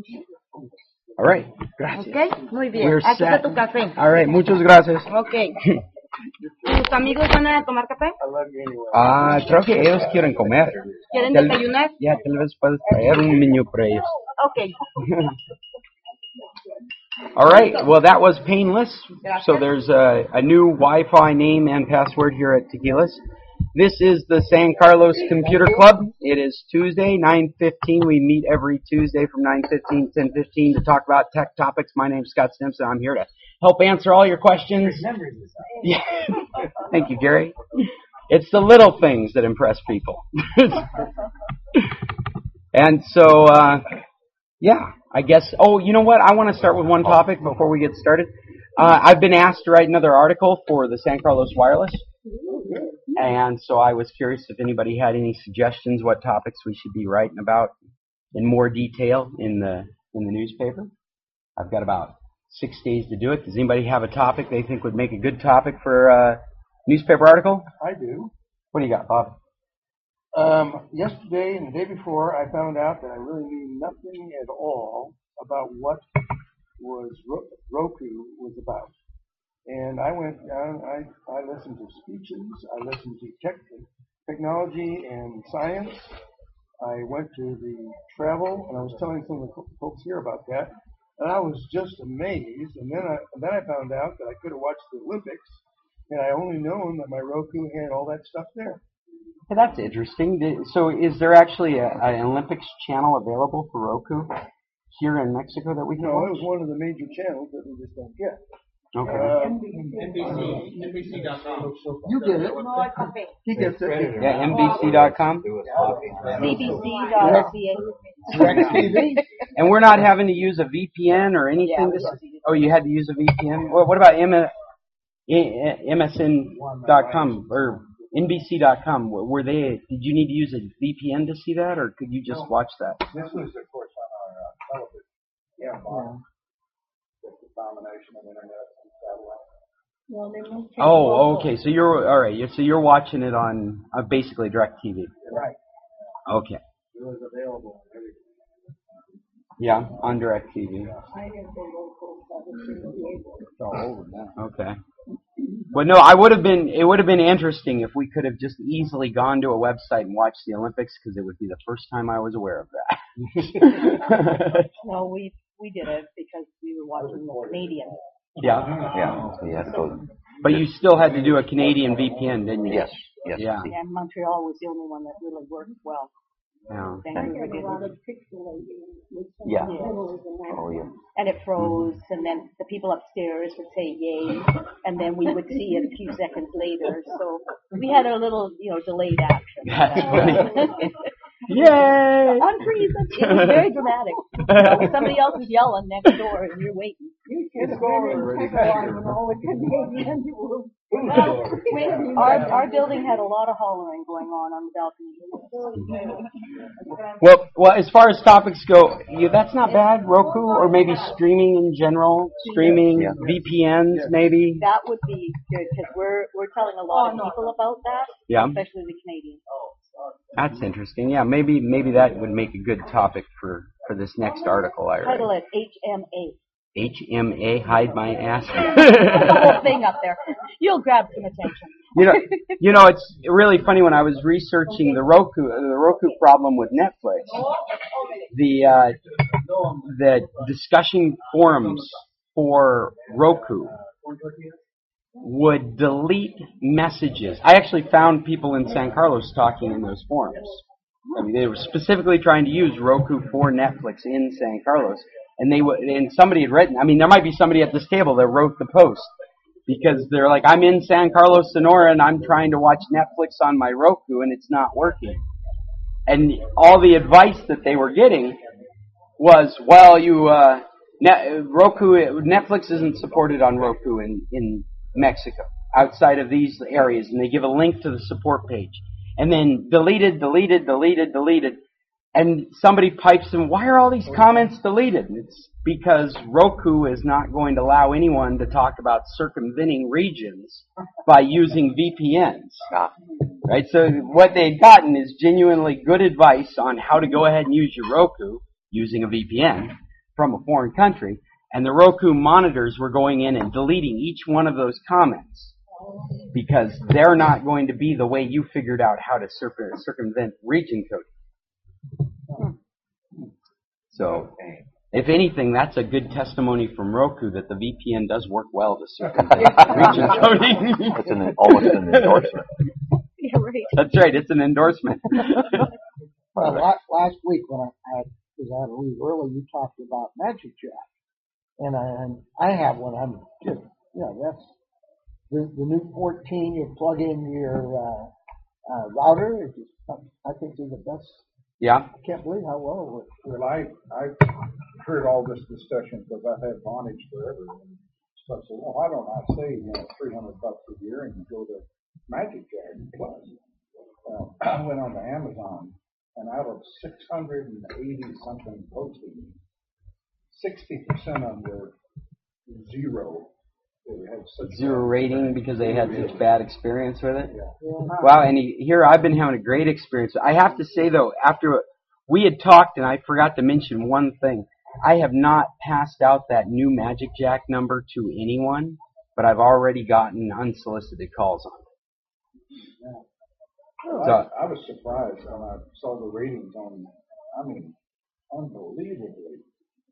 All right. Gracias. Okay, muy bien. We're Aquí está set. tu café. All right. Muchas gracias. Okay. ¿Tus amigos van a tomar café? Creo que ellos quieren comer. ¿Quieren Tal- desayunar? Ya, tal vez puedes traer un menú para ellos. Okay. All right. Well, that was painless. Gracias. So there's a new Wi-Fi name and password here at Tequilas. This is the San Carlos Computer Club. It is Tuesday, 9:15. We meet every Tuesday from 9:15 to 10:15 to talk about tech topics. My name's Scott Stimson. I'm here to help answer all your questions. Yeah. Thank you, Gary. It's the little things that impress people. And so, yeah, I guess. Oh, you know what? I want to start with one topic before we get started. I've been asked to write another article for the San Carlos Wireless. And so I was curious if anybody had any suggestions what topics we should be writing about in more detail in the newspaper. I've got about 6 days to do it. Does anybody have a topic they think would make a good topic for a newspaper article? I do. What do you got, Bob? Yesterday and the day before, I found out that I really knew nothing at all about what Roku was about. And I went down, I listened to speeches, I listened to technology and science. I went to the travel, and I was telling some of the folks here about that, and I was just amazed. And then I found out that I could have watched the Olympics, and I only known that my Roku had all that stuff there. Hey, that's interesting. So is there actually an Olympics channel available for Roku here in Mexico that we can No, watch? it was one of the major channels that we just don't get. Okay. NBC.com. You get it. He gets it. Yeah, NBC.com. CBC.ca. And we're not having to use a VPN or anything? Oh, you had to use a VPN? What about MSN.com or NBC.com? Did you need to use a VPN to see that, or could you just watch that? This was, of course, on our television. Yeah. It's a combination of internet and satellite. Oh, okay. So you're all right. So you're watching it on basically DirecTV. Right. Okay. It was available. Yeah, on DirecTV. It's all over now. Okay. But no, it would have been interesting if we could have just easily gone to a website and watched the Olympics, because it would be the first time I was aware of that. No, we did it because we were watching the Canadian. Yeah. So you had to go. But you still had to do a Canadian VPN, didn't you? Yes. Yeah. Yeah, Montreal was the only one that really worked well. Yeah. Vancouver didn't. Yeah. Yeah. Oh, yeah. And it froze, and then the people upstairs would say yay, and then we would see it a few seconds later. So we had a little, delayed action. That's funny. Yay! Unfreeze it. It was very dramatic. Somebody else is yelling next door, and you're waiting. Our building had a lot of hollering going on the balcony. Well, as far as topics go, that's not bad. Roku, or maybe streaming in general, VPNs, maybe. That would be good, because we're telling a lot of people about that, especially the Canadians. That's interesting. Yeah, maybe that would make a good topic for this next article I read. Title it HMA. HMA, hide my ass. The whole thing up there. You'll grab some attention. It's really funny. When I was researching the Roku problem with Netflix, the discussion forums for Roku would delete messages. I actually found people in San Carlos talking in those forums. I mean, they were specifically trying to use Roku for Netflix in San Carlos, and somebody had written. I mean, there might be somebody at this table that wrote the post, because they're like, I'm in San Carlos, Sonora, and I'm trying to watch Netflix on my Roku, and it's not working. And all the advice that they were getting was, well, Netflix isn't supported on Roku in Mexico, outside of these areas, and they give a link to the support page. And then deleted. And somebody pipes in, why are all these comments deleted? And it's because Roku is not going to allow anyone to talk about circumventing regions by using VPNs. Right? So what they'd gotten is genuinely good advice on how to go ahead and use your Roku using a VPN. from a foreign country, and the Roku monitors were going in and deleting each one of those comments because they're not going to be the way you figured out how to circumvent region coding. So, if anything, that's a good testimony from Roku that the VPN does work well to circumvent region coding. It's almost an endorsement. Yeah, right. That's right, it's an endorsement. Well, last week when I was on a leave early, you talked about Magic Jack, and I have one. I'm just, that's the new 14. You plug in your router. It's just, I think they're the best. Yeah. I can't believe how well it works. Well, I've heard all this discussion because I've had Vonage forever. So I said, well, why don't I save, $300 a year and go to Magic Jack Plus? I went on to Amazon, and out of 680 something posting, 60% of them were zero. They had such Zero rating because they had such bad experience with it. Yeah. Wow, and here I've been having a great experience. I have to say though, after we had talked, and I forgot to mention one thing, I have not passed out that new Magic Jack number to anyone, but I've already gotten unsolicited calls on it. Yeah. Well, I was surprised when I saw the ratings on, unbelievably,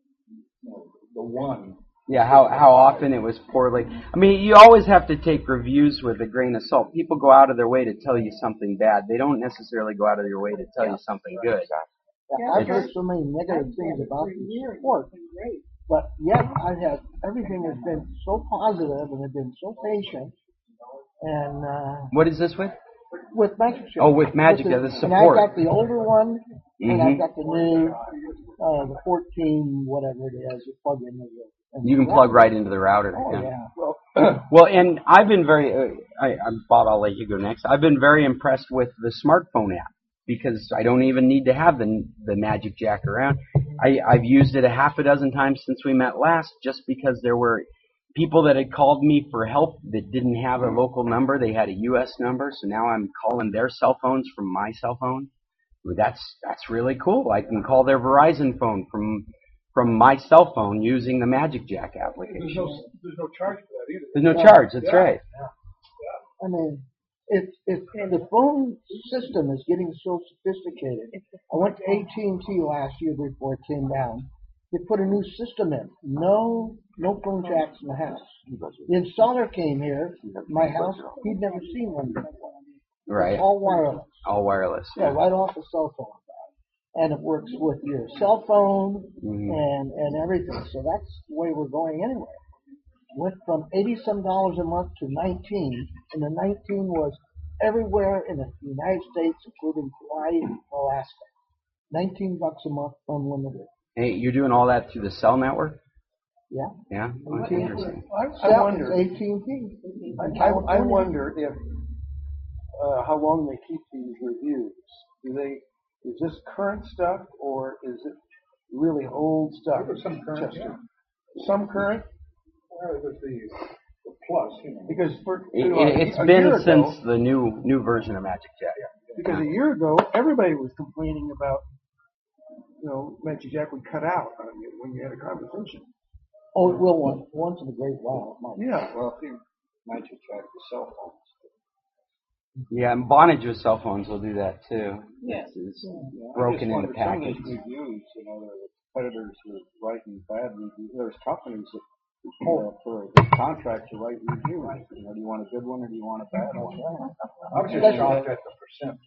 the one. Yeah, how often it was poorly. I mean, you always have to take reviews with a grain of salt. People go out of their way to tell you something bad. They don't necessarily go out of their way to tell you something good. Yeah, I've heard so many negative things about the sport, but yet everything has been so positive and they've been so patient. And What is this with? with Magic Jack. Oh, with Magic, the And support. I've got the older one, and I've Mhm. got the new, the 14, whatever it is. You plug in You can plug right into the router. Oh yeah. yeah. Well, and I've been Bob, I'll let you go next. I've been very impressed with the smartphone app because I don't even need to have the Magic Jack around. I've used it a half a dozen times since we met last just because there were people that had called me for help that didn't have a local number. They had a U.S. number, so now I'm calling their cell phones from my cell phone. That's really cool. I can call their Verizon phone from my cell phone using the Magic Jack application. There's no charge for that either. There's no charge. That's right. I mean, it's the phone system is getting so sophisticated. I went to AT&T last year before it came down. They put a new system in. No phone jacks in the house. The installer came here, my house. He'd never seen one before. Right. It's all wireless. All wireless. Yeah, right off the cell phone. And it works with your cell phone and everything. So that's the way we're going anyway. Went from $80-some a month to $19, and the 19 was everywhere in the United States, including Hawaii and Alaska. $19 a month, unlimited. Hey, you're doing all that through the cell network? Yeah. Yeah. Oh, AT&T. interesting. I wonder. It's AT&T. I wonder if how long they keep these reviews. Is this current stuff or is it really old stuff? There's some current, Chester? yeah. Some current? Well, with the plus, Because It's a been year ago, since the new version of Magic Jack. because a year ago everybody was complaining about Magic Jack would cut out when you had a conversation. Oh, it will once in a great while. It might. Yeah, well, Magic Jack with cell phones. Yeah, and Vonage with cell phones will do that too. Yeah. It's broken into packages. Some of these reviews, the competitors are writing bad reviews. There's companies that for a contract to write reviews. Do you want a good one or do you want a bad one? I was just shocked at the percent.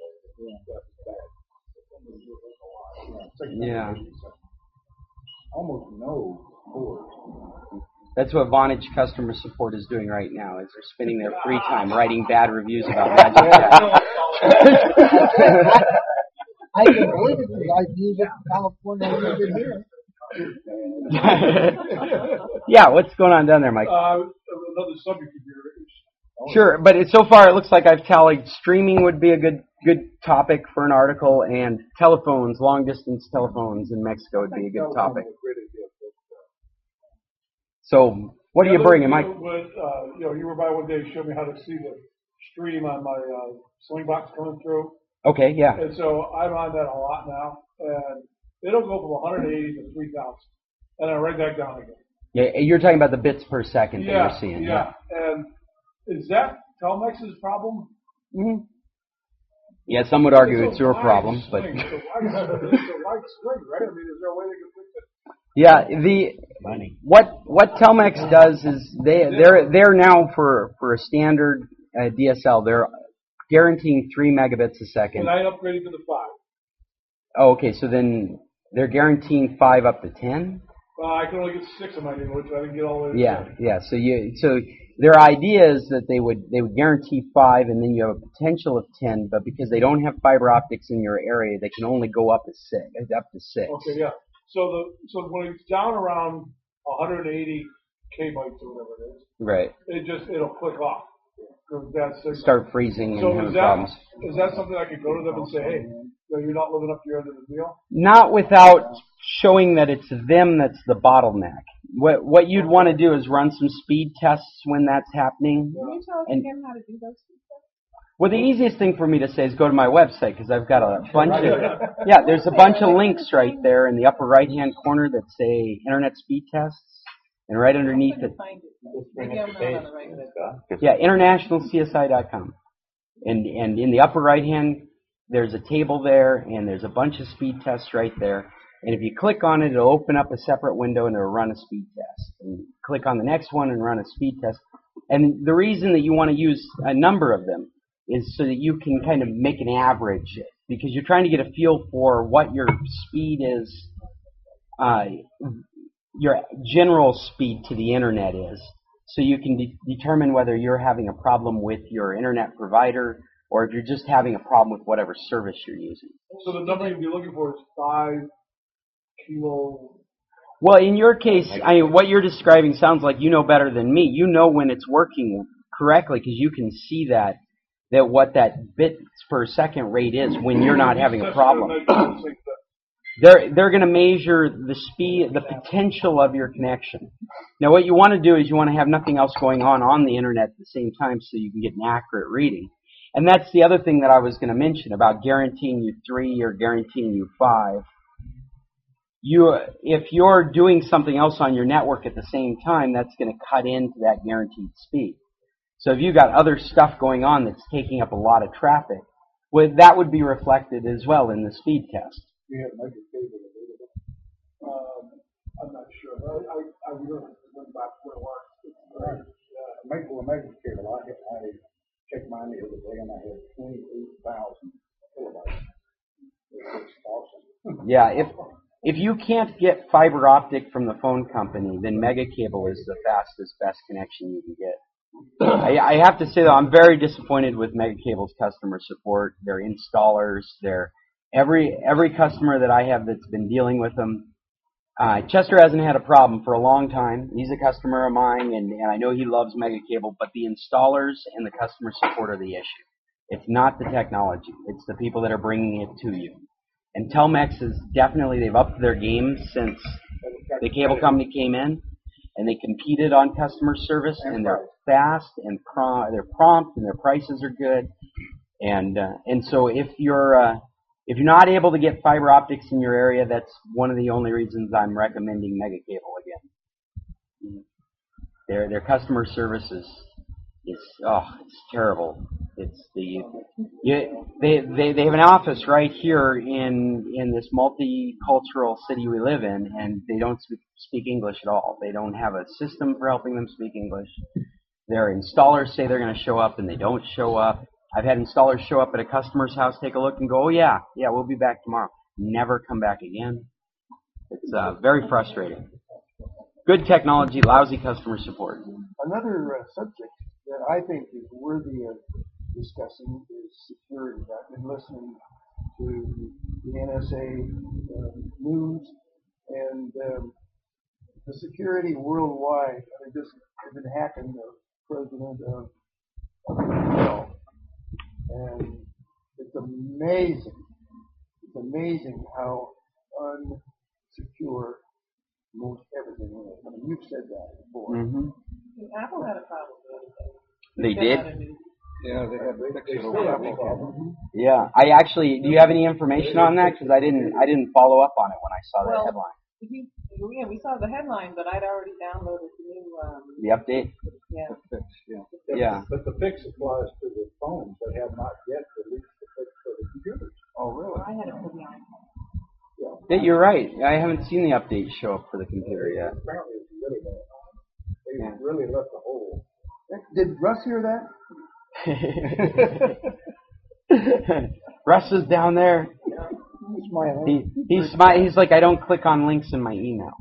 Yeah. Almost no scores. That's what Vonage customer support is doing right now. Is they're spending their free time writing bad reviews about Magic Jack. I can believe it because I use it in California and I live here. Yeah, what's going on down there, Mike? Another subject of yours. Sure, but so far it looks like I've tallied streaming would be a good topic for an article, and telephones, long distance telephones in Mexico would be a good topic. So, what are you bringing, Mike? You were by one day, showed me how to see the stream on my Slingbox coming through. Okay, yeah. And so I'm on that a lot now, and it'll go from 180 to 3,000. and I write that down again. Yeah, you're talking about the bits per second that Yeah, you're seeing. yeah. And is that Telmex's problem? Mm-hmm. Yeah, some would argue it's your wide problem, but swing. It's a wide swing, right? I mean, is there a way they can fix it? yeah, what Telmex does is they're now for a standard DSL they're guaranteeing 3 megabits a second. And I upgraded to the 5. Oh, okay, so then they're guaranteeing 5 up to 10. I can only get 6 of my neighborhood, so I didn't get all the way to Yeah, 10. yeah. So their idea is that they would guarantee 5, and then you have a potential of 10. But because they don't have fiber optics in your area, they can only go up to 6. Okay, yeah. So when it's down around 180 kbytes or whatever it is, Right. It'll click off. That's Start freezing and so having problems. is that something I could go to them and say, hey, you're not living up to your end of the deal? Not without showing that it's them that's the bottleneck. What you'd want to do is run some speed tests when that's happening. Can you tell us again how to do those things? Well, the easiest thing for me to say is go to my website because I've got a bunch of there's a bunch of links right there in the upper right-hand corner that say Internet speed tests, and right underneath it, Maybe I'm not on the right one. yeah, internationalcsi.com, and in the upper right-hand there's a table there, and there's a bunch of speed tests right there. And if you click on it, it'll open up a separate window and it'll run a speed test. And click on the next one and run a speed test. And the reason that you want to use a number of them is so that you can kind of make an average, because you're trying to get a feel for what your speed is, your general speed to the internet is, so you can determine whether you're having a problem with your internet provider or if you're just having a problem with whatever service you're using. So the number you'd be looking for is 5 kilo. Well, in your case, what you're describing sounds like you know better than me. You know when it's working correctly because you can see that what that bits per second rate is when you're not having a problem. They're going to measure the speed, the potential of your connection. Now, what you want to do is you want to have nothing else going on the internet at the same time so you can get an accurate reading. And that's the other thing that I was going to mention about guaranteeing you 3 or guaranteeing you 5. If you're doing something else on your network at the same time, that's going to cut into that guaranteed speed. So if you've got other stuff going on that's taking up a lot of traffic, well, that would be reflected as well in the speed test. You have Mega Cable available. I'm not sure. I really went back to where it was. Mega Cable, I checked mine the other day and I had 28,000 kilobytes. It's awesome. Yeah, if you can't get fiber optic from the phone company, then Mega Cable is the fastest, best connection you can get. I have to say though, I'm very disappointed with Mega Cable's customer support, their installers, every customer that I have that's been dealing with them. Chester hasn't had a problem for a long time. He's a customer of mine, and I know he loves Mega Cable, but the installers and the customer support are the issue. It's not the technology. It's the people that are bringing it to you. And Telmex is definitely, they've upped their game since the cable company came in, and they competed on customer service, and they're fast and they're prompt, and their prices are good. And so if you're not able to get fiber optics in your area, that's one of the only reasons I'm recommending Mega Cable again. Their customer service is it's terrible. It's they have an office right here in this multicultural city we live in, and they don't speak English at all. They don't have a system for helping them speak English. Their installers say they're going to show up, and they don't show up. I've had installers show up at a customer's house, take a look, and go, oh yeah, we'll be back tomorrow. Never come back again. It's very frustrating. Good technology, lousy customer support. Another subject that I think is worthy of discussing is security. I've been listening to the NSA news, and the security worldwide. They've been hacking the president of Israel. And it's amazing how unsecure most everything is. I mean, you've said that before. Mm-hmm. Apple had a problem with it. They did? Yeah, they still have a problem. Yeah. Do you have any information on that? Because I didn't follow up on it when I saw that headline. If Yeah, we saw the headline, but I'd already downloaded the new, The update. yeah. The fix, yeah. Yeah. But the fix applies to the phones that have not yet released the fix for the computers. Oh, really? I had it for the iPhone. Yeah. Yeah, you're right. I haven't seen the update show up for the computer yet. Apparently it's really bad. They Yeah. really left a hole. Did Russ hear that? Russ is down there. He's smiling. He's like, I don't click on links in my email.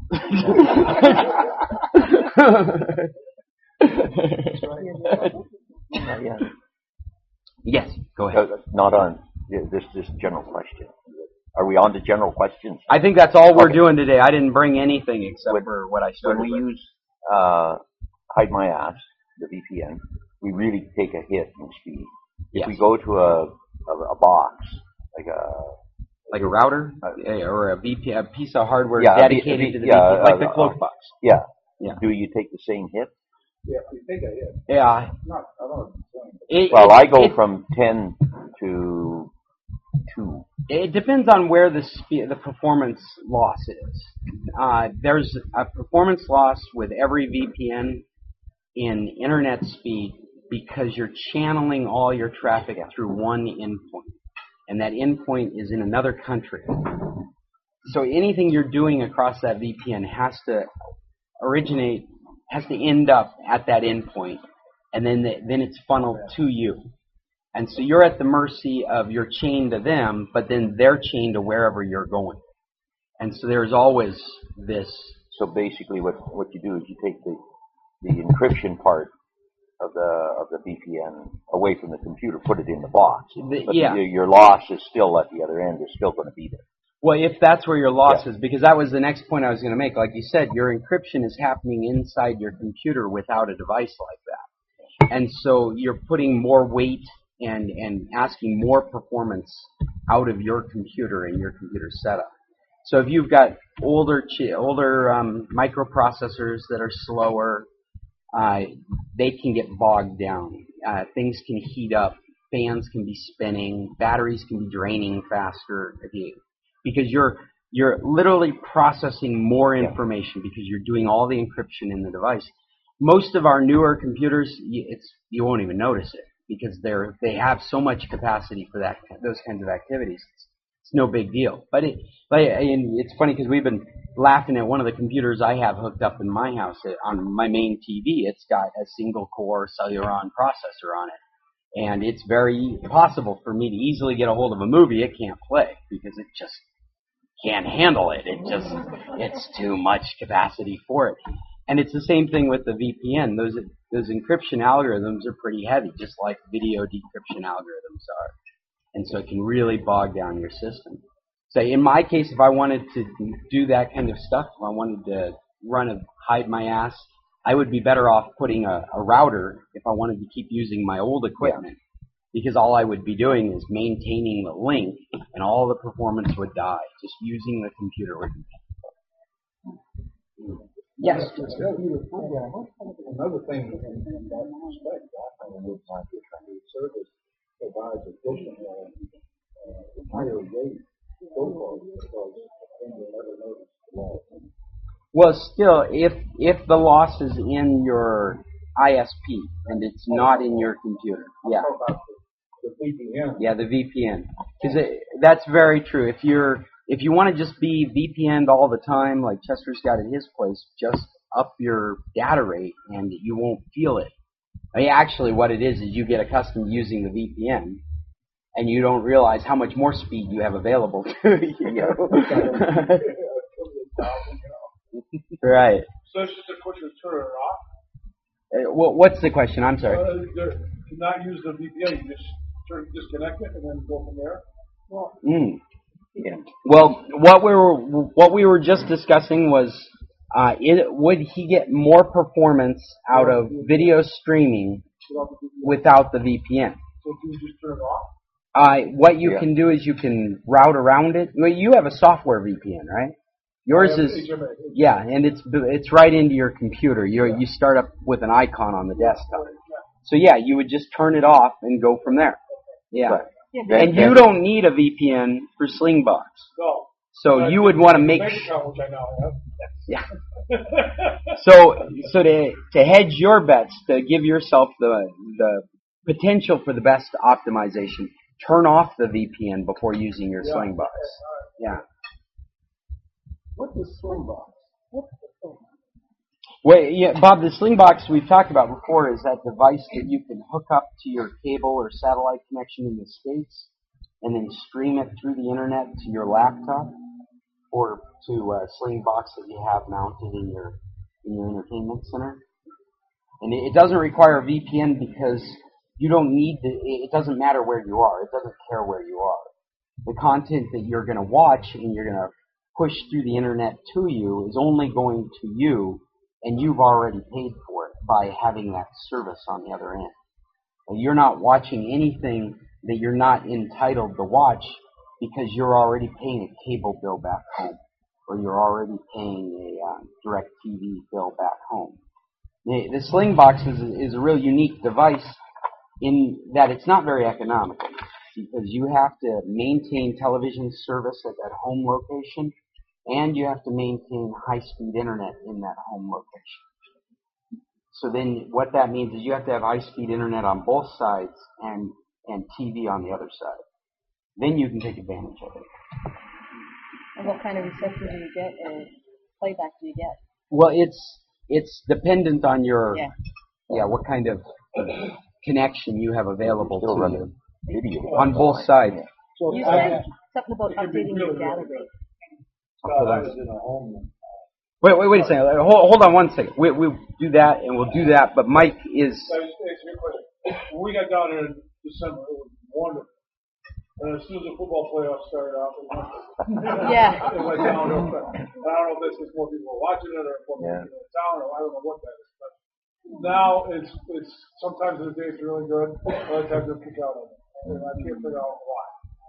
Yeah. Yes, go ahead. Not on this general question. Are we on to general questions? I think that's all we're Okay. doing today. I didn't bring anything except for what I started When we with. use Hide My Ass, the VPN, we really take a hit in speed. If Yes. we go to a box, Like a router or a VPN, a piece of hardware Yeah, dedicated to the VPN, like the cloak box. yeah, Yeah. do you take the same hit? Yeah, we take a hit. Yeah. I don't know. Well, I go from 10 to 2. It depends on where the performance loss is. There's a performance loss with every VPN in internet speed because you're channeling all your traffic through one endpoint, and that endpoint is in another country. So anything you're doing across that VPN has to end up at that endpoint, and then it's funneled to you. And so you're at the mercy of your chain to them, but then they're chained to wherever you're going. And so there's always this. So basically, what you do is you take the encryption part of the VPN away from the computer, put it in the box. But your loss is still at the other end. Is still going to be there. Well, if that's where your loss is, because that was the next point I was going to make. Like you said, your encryption is happening inside your computer without a device like that. And so you're putting more weight and asking more performance out of your computer and your computer setup. So if you've got older microprocessors that are slower, they can get bogged down. Things can heat up, fans can be spinning, batteries can be draining faster because you're literally processing more information because you're doing all the encryption in the device. Most of our newer computers, you won't even notice it because they have so much capacity for those kinds of activities. It's no big deal. But it's funny because we've been laughing at one of the computers I have hooked up in my house on my main TV. It's got a single core Celeron processor on it. And it's very possible for me to easily get a hold of a movie it can't play because it just can't handle it. It's too much capacity for it. And it's the same thing with the VPN. Those encryption algorithms are pretty heavy, just like video decryption algorithms are. And so it can really bog down your system. So in my case, if I wanted to do that kind of stuff, if I wanted to Hide My Ass, I would be better off putting a router if I wanted to keep using my old equipment. Because all I would be doing is maintaining the link, and all the performance would die. Just using the computer would be Yes. Another thing in that respect, I think it might be a service provides additional higher rate profile because then you'll never notice the loss. Well, still, if the loss is in your ISP and it's not in your computer, How about the VPN? Yeah, the VPN, because that's very true. If you want to just be VPN'd all the time, like Chester's got at his place, just up your data rate and you won't feel it. Actually, what it is you get accustomed to using the VPN, and you don't realize how much more speed you have available to you. Right. So it's just a question of turn it off. What's the question? I'm sorry. To not use the VPN, you just disconnect it and then go from there. Well, what we were just discussing was, would he get more performance out of video streaming without the VPN? So can you just turn it off? What you can do is you can route around it. Well, you have a software VPN, right? Yours is, and it's right into your computer. You start up with an icon on the desktop. So you would just turn it off and go from there. Yeah. And you don't need a VPN for Slingbox. No. So you would want to make bank account, which I now have. yeah. So to hedge your bets, to give yourself the potential for the best optimization, turn off the VPN before using your Slingbox. Yeah. What is Slingbox? Well, yeah, Bob, the Slingbox we've talked about before is that device that you can hook up to your cable or satellite connection in the States and then stream it through the internet to your laptop or to a Slingbox that you have mounted in your entertainment center. And it doesn't require a VPN because you don't need it doesn't matter where you are. It doesn't care where you are. The content that you're going to watch and you're going to push through the internet to you is only going to you, and you've already paid for it by having that service on the other end. And you're not watching anything that you're not entitled to watch because you're already paying a cable bill back home, or you're already paying a DirecTV bill back home. The Slingbox is a real unique device in that it's not very economical because you have to maintain television service at that home location and you have to maintain high-speed internet in that home location. So then what that means is you have to have high-speed internet on both sides and TV on the other side. Then you can take advantage of it. And what kind of reception do you get, or playback do you get? Well, it's dependent on your what kind of connection you have available to you. Video On both sides. So You said something about updating your data rate. I was in a home. Wait a second. Hold on one second. We'll do that and we'll do that. But Mike is. So I just answer your question. When we got down there in December, it was wonderful. And as soon as the football playoffs started out, it went down real fast. I don't know if that's just more people are watching it or more people in town, or I don't know what that is. But now it's sometimes in the day it's really good, other times it'll kick out on it. And I can't figure out why.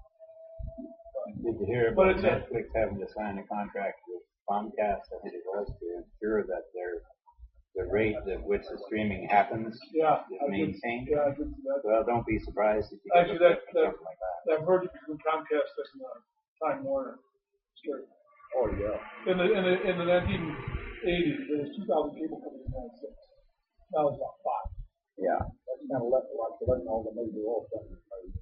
Did you hear about Netflix having to sign a contract with Comcast, I think it was, to ensure that the rate at which the streaming happens is maintained? Yeah, I did see that. Well, don't be surprised if you get something like that. That merger between Comcast and Time Warner. Scary. Oh yeah. In the 1980s, there was 2,000 cable companies in the United States. Now it's about 5. Yeah. That's kind of letting all the major oil companies.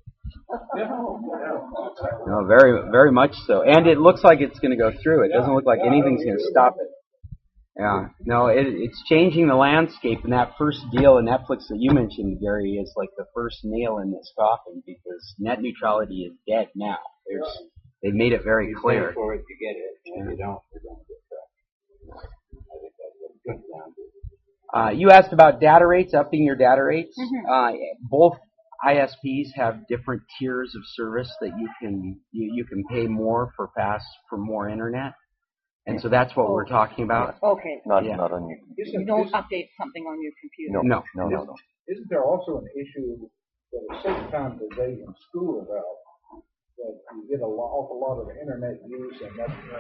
No, very, very much so. And it looks like it's going to go through. It doesn't look like anything's going to stop it. Yeah. No, it's changing the landscape. And that first deal in Netflix that you mentioned, Gary, is like the first nail in this coffin because net neutrality is dead now. They've made it very clear. You pay for it, you get it. And you don't get that. I think that's what it comes down to. You asked about data rates, upping your data rates. Mm-hmm. Both ISPs have different tiers of service that you can pay more for more internet, and so that's what we're talking about. Okay. Not on your computer. You don't update something on your computer. No. Isn't there also an issue that is 6 times a day in school about that you get an awful lot of internet use and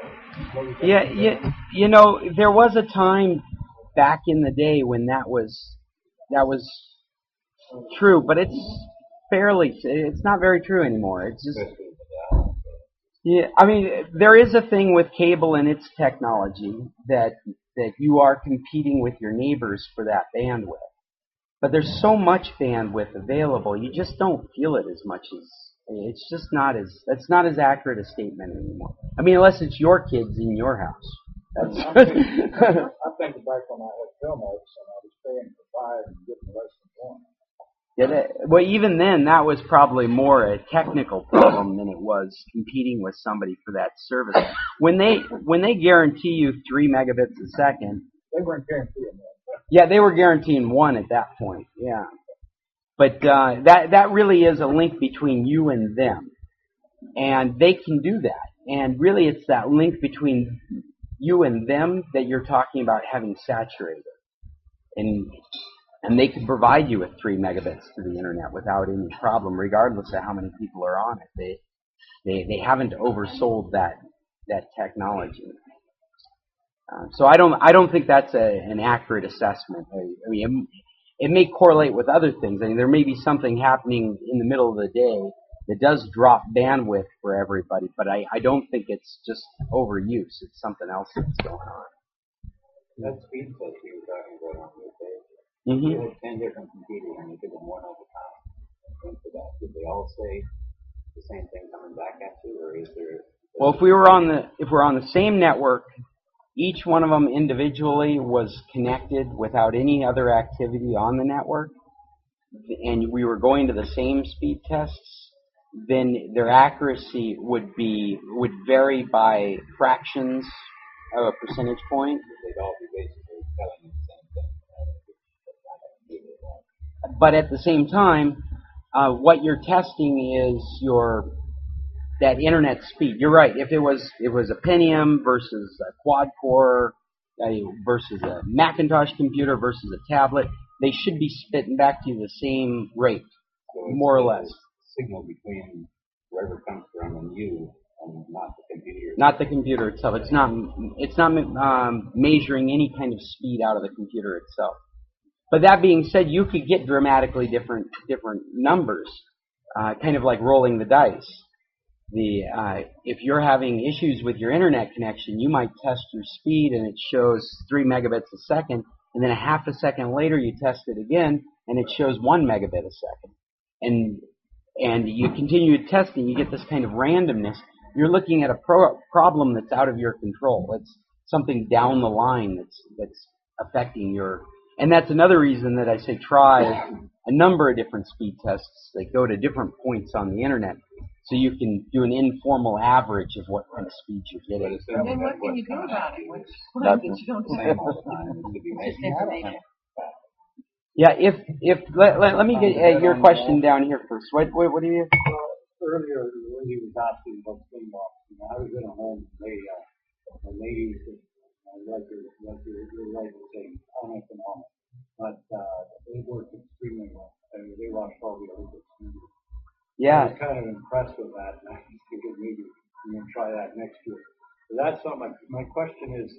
that's there was a time back in the day when that was true, but it's not very true anymore. It's just, I mean, there is a thing with cable and its technology that you are competing with your neighbors for that bandwidth. But there's so much bandwidth available, you just don't feel it as much as, that's not as accurate a statement anymore. I mean, unless it's your kids in your house. I'm thinking back when I had Filmex and I was paying for 5 and getting less than 1. Well, even then, that was probably more a technical problem than it was competing with somebody for that service. When they guarantee you 3 megabits a second, they weren't guaranteeing that. Yeah, they were guaranteeing 1 at that point. Yeah, but that really is a link between you and them, and they can do that. And really, it's that link between you and them that you're talking about having saturated, and they can provide you with 3 megabits to the internet without any problem, regardless of how many people are on it. They haven't oversold that technology. So I don't think that's an accurate assessment. I mean, it may correlate with other things. I mean, there may be something happening in the middle of the day that does drop bandwidth for everybody, but I don't think it's just overuse. It's something else that's going on. That speed test you were talking about on your page, Mm-hmm. you had 10 different computers and you give them one at a time. And for that, did they all say the same thing coming back at you, or is there? Well, if we're on the same network, each one of them individually was connected without any other activity on the network, and we were going to the same speed tests, then their accuracy would vary by fractions of a percentage point. They'd all be basically telling you the same thing. But at the same time, what you're testing is that internet speed. You're right. If it was a Pentium versus a quad core versus a Macintosh computer versus a tablet, they should be spitting back to you the same rate, so more or less. Signal between wherever it comes from and you, and not the computer. Not the computer itself. It's not measuring any kind of speed out of the computer itself. But that being said, you could get dramatically different numbers, kind of like rolling the dice. If you're having issues with your internet connection, you might test your speed and it shows 3 megabits a second, and then a half a second later you test it again and it shows 1 megabit a second. And you continue testing, you get this kind of randomness. You're looking at a problem that's out of your control. It's something down the line that's affecting your. And that's another reason that I say try a number of different speed tests that go to different points on the internet, so you can do an informal average of what kind of speed you're getting. And then what can you do about it? What's that you don't do? Just information. Yeah, let me get your question down here first. What do you? Earlier, when he was asking about Springbok, I was in a home, the ladies, like you're right to say, uneconomic, but they worked extremely well. I mean, they watched all the Olympics. Yeah. I was kind of impressed with that, and I figured maybe I'm going to try that next year. But that's not my question is,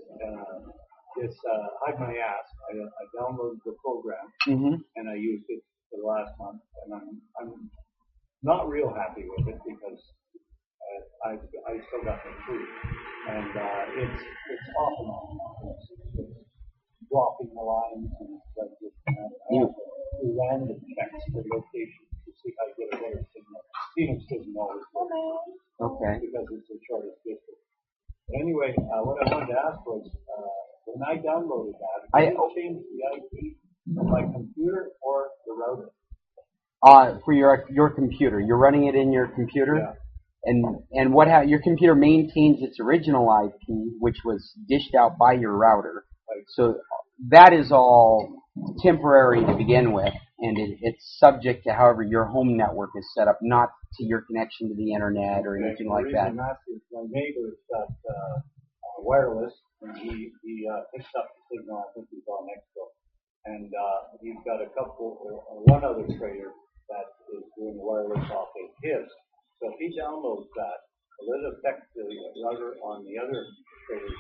Hide My Ass. I downloaded the program, and I used it for the last month, and I'm not real happy with it because I still got the truth, and it's off and on. It's dropping the lines and stuff. I have to random checks for location to see how to get a better signal. Phoenix doesn't always work. Okay. Because it's the shortest distance. But anyway, what I wanted to ask was, when I downloaded that, did it change the IP of my computer or the router? For your computer, you're running it in your computer. Yeah. And your computer maintains its original IP, which was dished out by your router. Right. So that is all temporary to begin with, and it's subject to however your home network is set up, not to your connection to the internet or anything like that. My neighbor's got wireless, and he picks up the signal. I think he's on Expo, and he's got one other trader that is doing wireless off of his. So if he downloads that, will it affect the router on the other traders?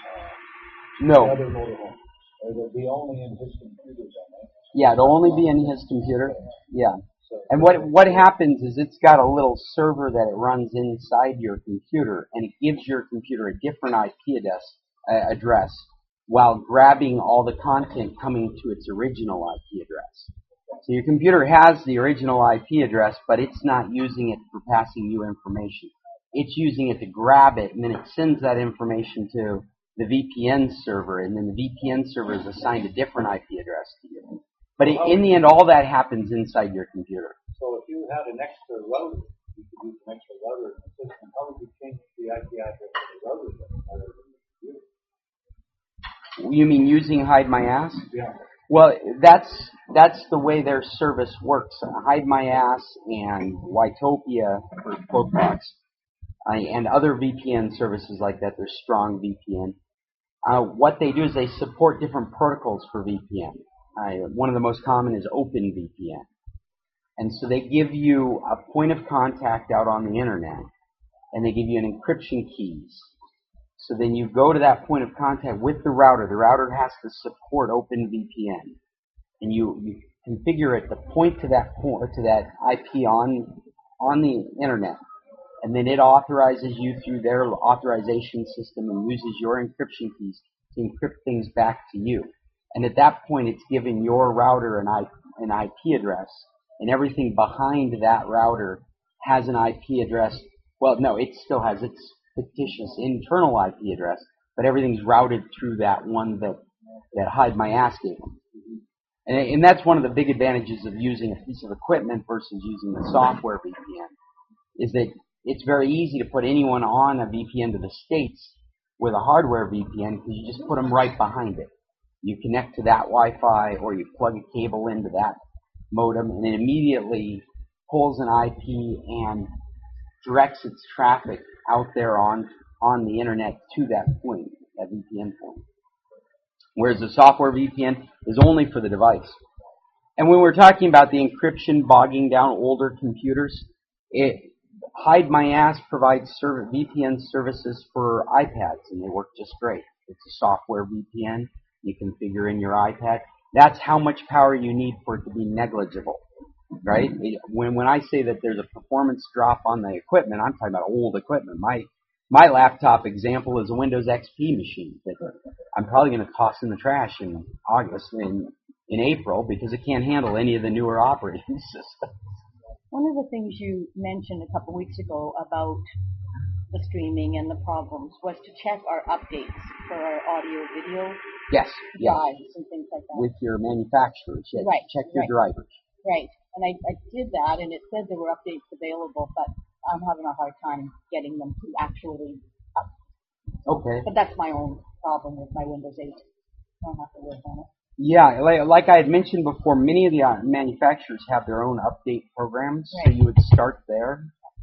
No. The other motorhome? Or will it be only in his computers on that? Yeah, it'll only be in his computer. Yeah. And what happens is it's got a little server that it runs inside your computer, and it gives your computer a different IP address while grabbing all the content coming to its original IP address. So your computer has the original IP address, but it's not using it for passing you information. It's using it to grab it, and then it sends that information to the VPN server, and then the VPN server is assigned a different IP address to you. But in the end, all that happens inside your computer. So if you had an extra router, you could use an extra router in the system. How would you change the IP address of the router other than the computer? You mean using Hide My Ass? Yeah. Well, that's the way their service works. Hide My Ass and Ytopia for Cloakbox and other VPN services like that. They're Strong VPN. What they do is they support different protocols for VPN. One of the most common is OpenVPN. And so they give you a point of contact out on the internet, and they give you an encryption keys. So then you go to that point of contact with the router. The router has to support OpenVPN, and you configure it to point to that IP on on the internet, and then it authorizes you through their authorization system and uses your encryption keys to encrypt things back to you. And at that point, it's giving your router an IP address, and everything behind that router has an IP address. Well, no, it still has its fictitious internal IP address, but everything's routed through that one that Hide My Ass gave them. And that's one of the big advantages of using a piece of equipment versus using the software VPN, is that it's very easy to put anyone on a VPN to the States with a hardware VPN because you just put them right behind it. You connect to that Wi-Fi or you plug a cable into that modem, and it immediately pulls an IP and directs its traffic out there on the internet to that point, that VPN point. Whereas the software VPN is only for the device. And when we're talking about the encryption bogging down older computers, Hide My Ass provides VPN services for iPads, and they work just great. It's a software VPN. You configure in your iPad. That's how much power you need for it to be negligible, right? When I say that there's a performance drop on the equipment, I'm talking about old equipment. My laptop example is a Windows XP machine that I'm probably going to toss in the trash in August, in April, because it can't handle any of the newer operating systems. One of the things you mentioned a couple weeks ago about the streaming and the problems was to check our updates for our audio, video drives and things like that. With your manufacturers, yes. Right. Check your drivers. Right. And I did that, and it said there were updates available, but I'm having a hard time getting them to actually up. Okay. But that's my own problem with my Windows 8. I'll have to work on it. Yeah, like I had mentioned before, many of the manufacturers have their own update programs, so you would start there.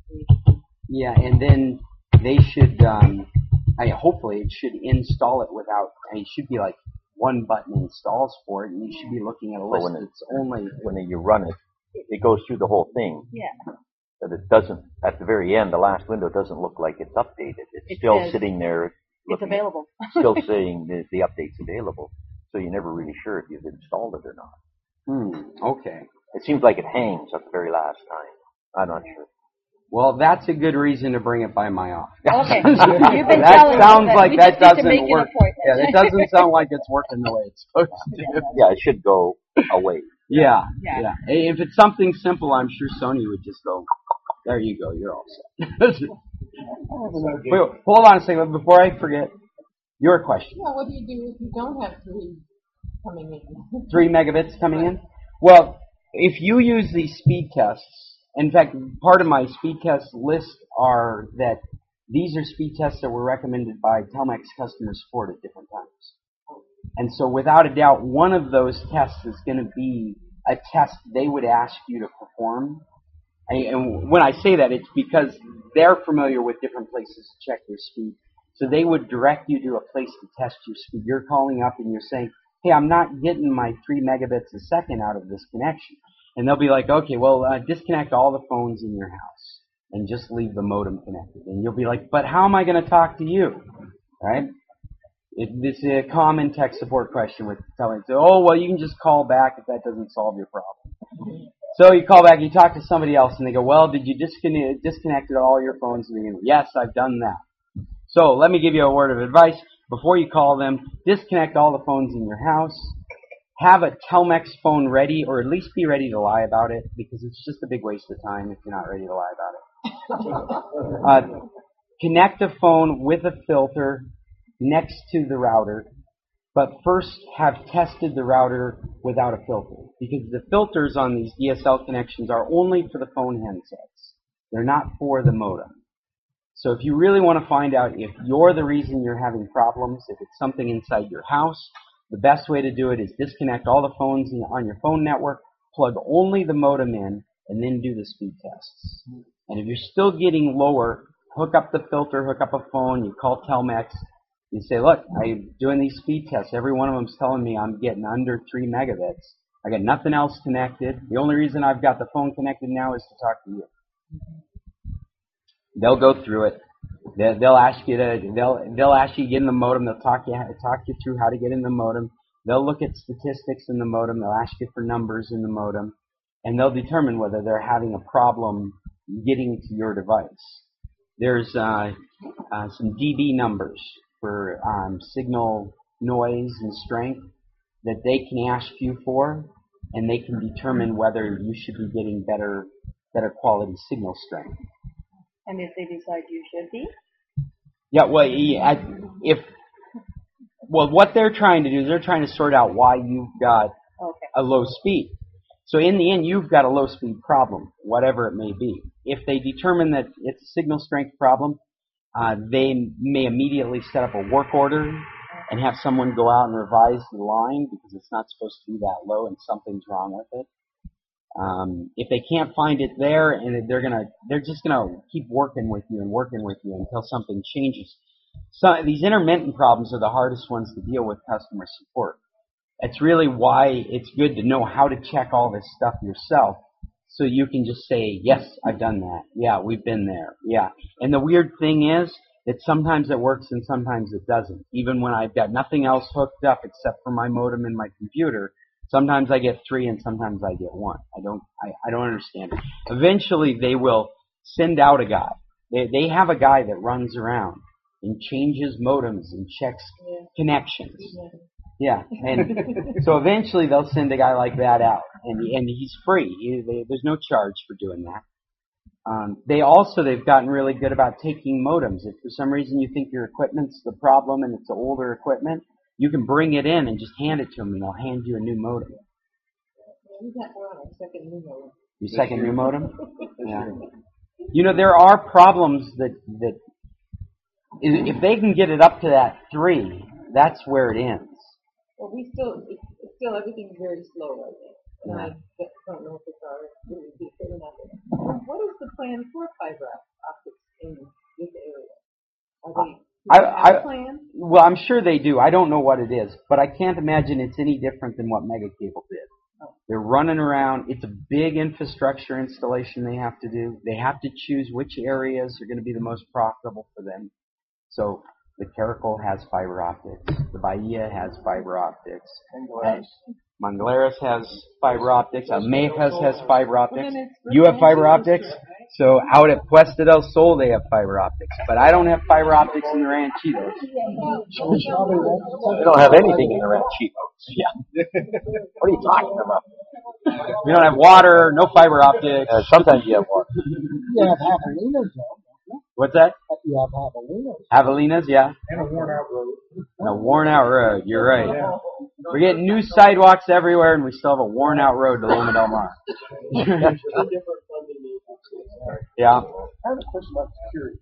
Yeah, and then they should, hopefully it should install it without, it should be like one button installs for it, and you should be looking at a list that's only... When you run it, it goes through the whole thing. Yeah. But it doesn't, at the very end, the last window doesn't look like it's updated. It's still sitting there. It's available. Still saying the update's available. So you're never really sure if you've installed it or not. Okay. It seems like it hangs at the very last time. I'm not sure. Well, that's a good reason to bring it by my office. Okay. You've been that sounds that. like that doesn't work. Yeah, it doesn't sound like it's working the way it's supposed to. Yeah, it should go away. Yeah. If it's something simple, I'm sure Sony would just go, there you go, you're all set. Wait, hold on a second before I forget. Your question. Yeah, what do you do if you don't have 3 coming in? 3 megabits coming in? Well, if you use these speed tests, in fact, part of my speed test list are that these are speed tests that were recommended by Telmex customer support at different times. And so without a doubt, one of those tests is going to be a test they would ask you to perform. And when I say that, it's because they're familiar with different places to check your speed. So they would direct you to a place to test your speed. You're calling up and you're saying, hey, I'm not getting my 3 megabits a second out of this connection. And they'll be like, okay, well, disconnect all the phones in your house and just leave the modem connected. And you'll be like, but how am I going to talk to you? Right? This is a common tech support question with telling, oh, well, you can just call back if that doesn't solve your problem. So you call back, you talk to somebody else, and they go, well, did you disconnected all your phones? And yes, I've done that. So let me give you a word of advice. Before you call them, disconnect all the phones in your house. Have a Telmex phone ready, or at least be ready to lie about it, because it's just a big waste of time if you're not ready to lie about it. Connect a phone with a filter next to the router, but first have tested the router without a filter, because the filters on these DSL connections are only for the phone handsets. They're not for the modem. So if you really want to find out if you're the reason you're having problems, if it's something inside your house, the best way to do it is disconnect all the phones on your phone network, plug only the modem in, and then do the speed tests. And if you're still getting lower, hook up the filter, hook up a phone, you call Telmex, you say, look, I'm doing these speed tests. Every one of them's telling me I'm getting under 3 megabits. I got nothing else connected. The only reason I've got the phone connected now is to talk to you. They'll go through it. They'll ask you to get in the modem. They'll talk you through how to get in the modem. They'll look at statistics in the modem. They'll ask you for numbers in the modem, and they'll determine whether they're having a problem getting to your device. There's some dB numbers for signal noise and strength that they can ask you for, and they can determine whether you should be getting better quality signal strength. And if they decide you should be? Yeah, well, what they're trying to do is they're trying to sort out why you've got a low speed. So in the end, you've got a low speed problem, whatever it may be. If they determine that it's a signal strength problem, they may immediately set up a work order and have someone go out and revise the line because it's not supposed to be that low and something's wrong with it. If they can't find it there, and they're just gonna keep working with you until something changes. So these intermittent problems are the hardest ones to deal with customer support. That's really why it's good to know how to check all this stuff yourself, so you can just say, yes, I've done that. Yeah, we've been there. Yeah. And the weird thing is that sometimes it works and sometimes it doesn't. Even when I've got nothing else hooked up except for my modem and my computer, sometimes I get 3 and sometimes I get 1. I don't understand it. Eventually they will send out a guy. They have a guy that runs around and changes modems and checks connections. Yeah, and so eventually they'll send a guy like that out, and he's free. There's no charge for doing that. They've gotten really good about taking modems. If for some reason you think your equipment's the problem and it's an older equipment, you can bring it in and just hand it to them, and they'll hand you a new modem. Your second new modem? Yeah. You know, there are problems that if they can get it up to that 3, that's where it ends. Well, it's still everything's very slow right now. And I don't know if it's really deep or not. What is the plan for fiber optics in this area? Are they plan? Well, I'm sure they do. I don't know what it is, but I can't imagine it's any different than what Megacable did. Oh. They're running around. It's a big infrastructure installation they have to do. They have to choose which areas are going to be the most profitable for them. So the Caracol has fiber optics. The Bahia has fiber optics. Manglares has fiber optics. Almejas has fiber optics. You have fiber optics. So out at Puesta del Sol they have fiber optics. But I don't have fiber optics in the Ranchitos. We don't have anything in the Ranchitos. Yeah. What are you talking about? We don't have water, no fiber optics. Sometimes you have water. You have Javelinas, though. What's that? You have Javelinas. Javelinas, yeah. And a worn out road. And a worn out road, you're right. Yeah. We're getting new sidewalks everywhere, and we still have a worn out road to Loma del Mar. Yeah. I have a question about security.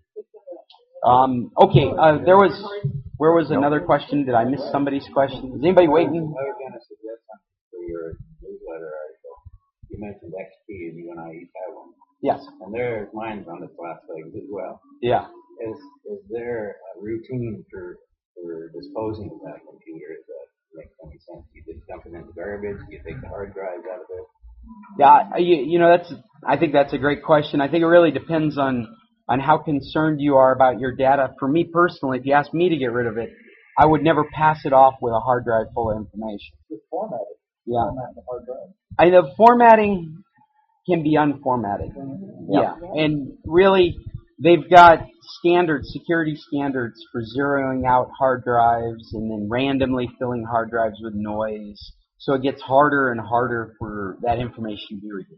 Okay, where was another question? Did I miss somebody's question? Is anybody waiting? I was going to suggest something for your newsletter article. You mentioned XP, and you and I each have one. Yes. And mine's on its last legs as well. Yeah. Is there a routine for disposing of that computer that makes any sense? You just dump it into garbage? You take the hard drives out of it? Yeah, I think that's a great question. I think it really depends on how concerned you are about your data. For me personally, if you ask me to get rid of it, I would never pass it off with a hard drive full of information. Just format it. Yeah. Format the hard drive. The formatting can be unformatted. Yeah. And really, they've got security standards for zeroing out hard drives and then randomly filling hard drives with noise. So it gets harder and harder for that information to be read.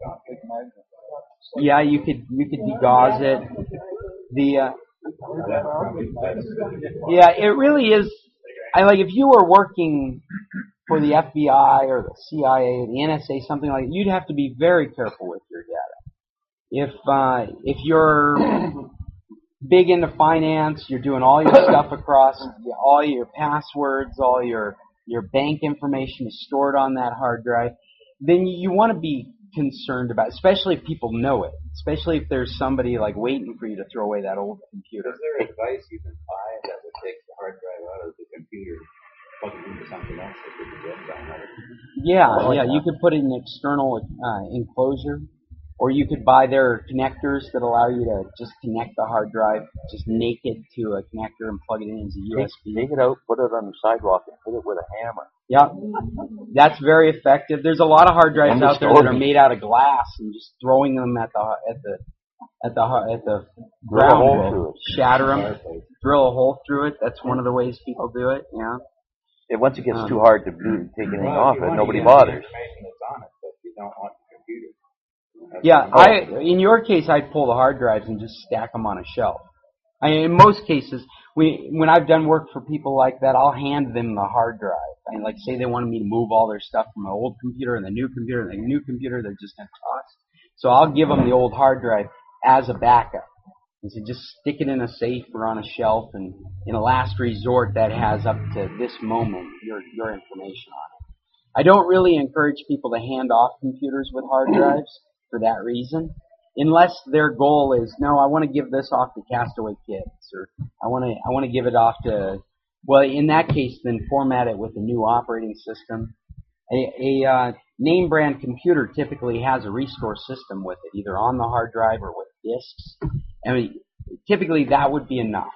Yeah, you could degauss it. Yeah, it really is. If you were working for the FBI or the CIA, the NSA, something like that, you'd have to be very careful with your data. If you're big into finance, you're doing all your stuff across, all your passwords, all your bank information is stored on that hard drive, then you want to be concerned about, especially if people know it, especially if there's somebody waiting for you to throw away that old computer. Is there advice you can buy that would take the hard drive out of the computer, plug it into something else that could be done? Yeah, you could put in an external enclosure, or you could buy their connectors that allow you to just connect the hard drive just naked to a connector and plug it in as a USB. Take it out, put it on the sidewalk, and hit it with a hammer. Yeah, that's very effective. There's a lot of hard drives out there that are made out of glass, and just throwing them at the at the ground will shatter them, drill a hole through it. That's one of the ways people do it. Yeah. And once it gets too hard to take anything off it, nobody bothers. Information that's on it, but you don't want the computer. In your case, I'd pull the hard drives and just stack them on a shelf. In most cases, when I've done work for people like that, I'll hand them the hard drive. Like say they wanted me to move all their stuff from the old computer and the new computer, they're just going to toss. So I'll give them the old hard drive as a backup. And so just stick it in a safe or on a shelf, and in a last resort, that has up to this moment your information on it. I don't really encourage people to hand off computers with hard drives for that reason, unless their goal is, no, I want to give this off to Castaway Kids, or I want to give it off to, well, in that case, then format it with a new operating system. A name brand computer typically has a restore system with it, either on the hard drive or with disks. Typically that would be enough.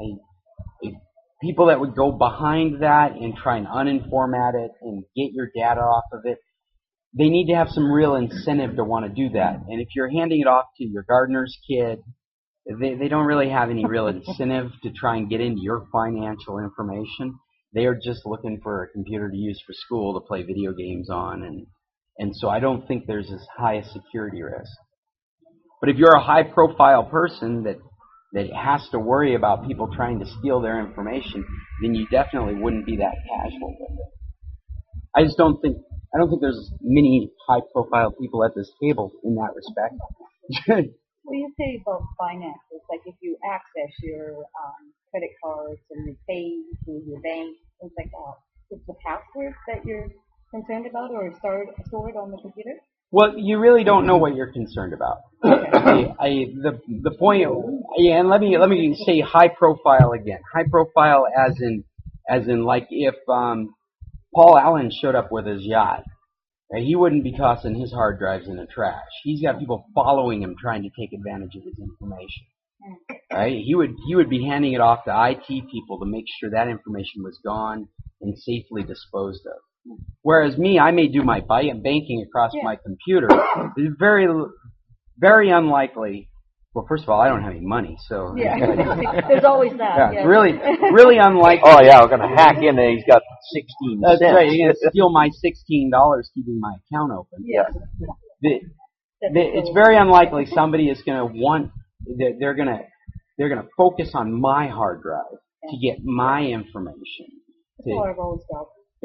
People that would go behind that and try and unformat it and get your data off of it, they need to have some real incentive to want to do that. And if you're handing it off to your gardener's kid, they don't really have any real incentive to try and get into your financial information. They are just looking for a computer to use for school to play video games on, and so I don't think there's as high a security risk. But if you're a high-profile person that has to worry about people trying to steal their information, then you definitely wouldn't be that casual with it. I don't think there's many high-profile people at this table in that respect. Well, you say about finances, like if you access your credit cards and you pay through your bank, things like that, it's the password that you're concerned about or stored on the computer? Well, you really don't know what you're concerned about. Okay. The point, and let me say high profile again. High profile as in like if Paul Allen showed up with his yacht, right, he wouldn't be tossing his hard drives in the trash. He's got people following him trying to take advantage of his information. Right? He would be handing it off to IT people to make sure that information was gone and safely disposed of. Whereas me, I may do my banking across my computer. It's very, very unlikely. Well, first of all, I don't have any money, so there's always that. Yeah, really unlikely. Oh yeah, we're gonna hack in there. He's got 16 That's cents. right. You're gonna steal my $16 keeping my account open. Yeah. It's very unlikely somebody is gonna want. They're gonna focus on my hard drive to get my information. I've always felt.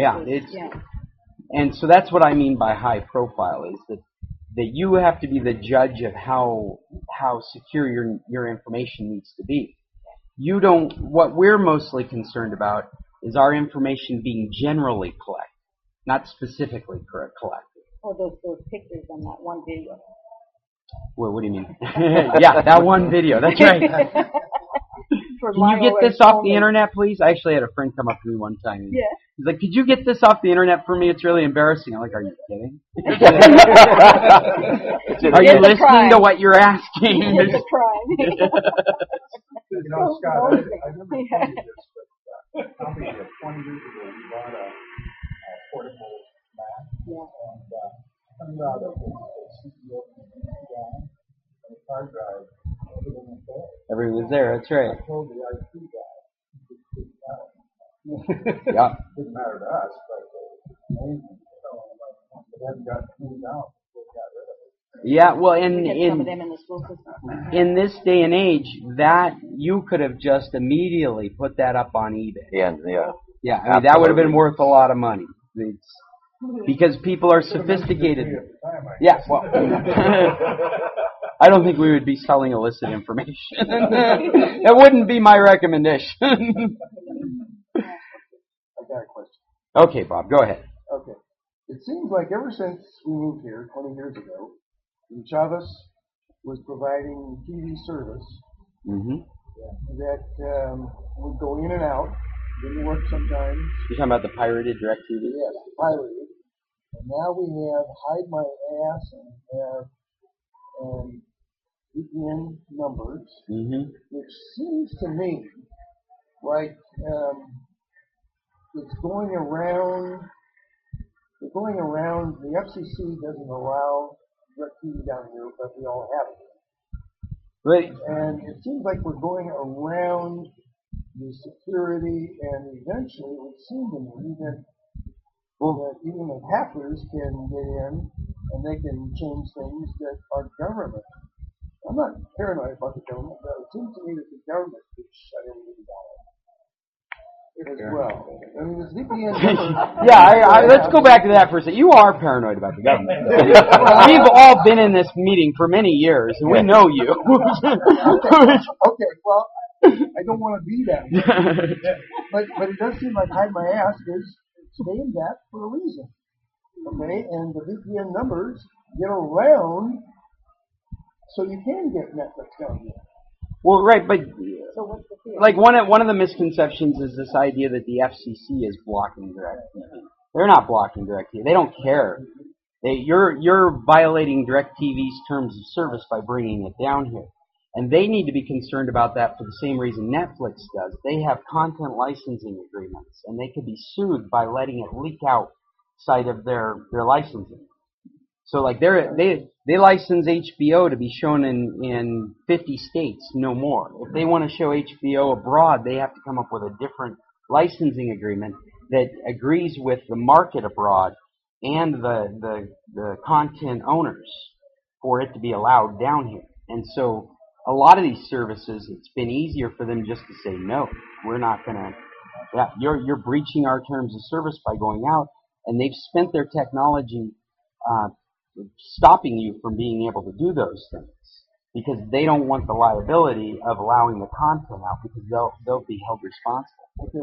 And so that's what I mean by high profile, is that you have to be the judge of how secure your information needs to be. What we're mostly concerned about is our information being generally collected, not specifically collected. Oh, those pictures on that one video. Well, what do you mean? Yeah, that one video. That's right. Can you get this off the internet, please? I actually had a friend come up to me one time. Yeah. He's like, could you get this off the internet for me? It's really embarrassing. I'm like, are you kidding? Are you listening to what you're asking? It's a crime. You know, Scott, I never told you this, but probably 20 years ago, we bought a portable Mac, and turned out it was a CPU and a hard drive. Everything was there. That's right. I told the IT guy. Yeah. Didn't matter to us, but amazing. It hadn't got cleaned out before we got rid of it. Yeah, well, in this day and age, that you could have just immediately put that up on eBay. Yeah. Yeah, I mean, that would have been worth a lot of money. Because people are sophisticated. Yeah, well, I don't think we would be selling illicit information. That wouldn't be my recommendation. I got a question. Okay, Bob, go ahead. Okay. It seems like ever since we moved here 20 years ago, and Chavez was providing TV service that would go in and out, didn't work sometimes. You're talking about the pirated DirecTV? Yes, pirated. And now we have Hide My Ass and have VPN numbers, which seems to me like it's going around. The FCC doesn't allow DirecTV down here, but we all have it. Right. And it seems like we're going around the security, and eventually it would seem to me that even the hackers can get in and they can change things that are government. I'm not paranoid about the government, but it seems to me that the government could shut everything down as well. I mean, this VPN. Let's go back to that for a second. You are paranoid about the government. We've all been in this meeting for many years, and we know you. Okay, well, I don't want to be that way. But it does seem like hide my ass is named that for a reason. Okay, and the VPN numbers get around so you can get Netflix down here. Well, right, but like one of the misconceptions is this idea that the FCC is blocking DirecTV. They're not blocking DirecTV. They don't care. You're violating DirecTV's terms of service by bringing it down here. And they need to be concerned about that for the same reason Netflix does. They have content licensing agreements, and they could be sued by letting it leak outside of their licensing. So, like, they license HBO to be shown in 50 states, no more. If they want to show HBO abroad, they have to come up with a different licensing agreement that agrees with the market abroad and the content owners for it to be allowed down here. And so a lot of these services, it's been easier for them just to say, no, we're not going to, you're breaching our terms of service by going out, and they've spent their technology stopping you from being able to do those things because they don't want the liability of allowing the content out because they'll be held responsible. Okay,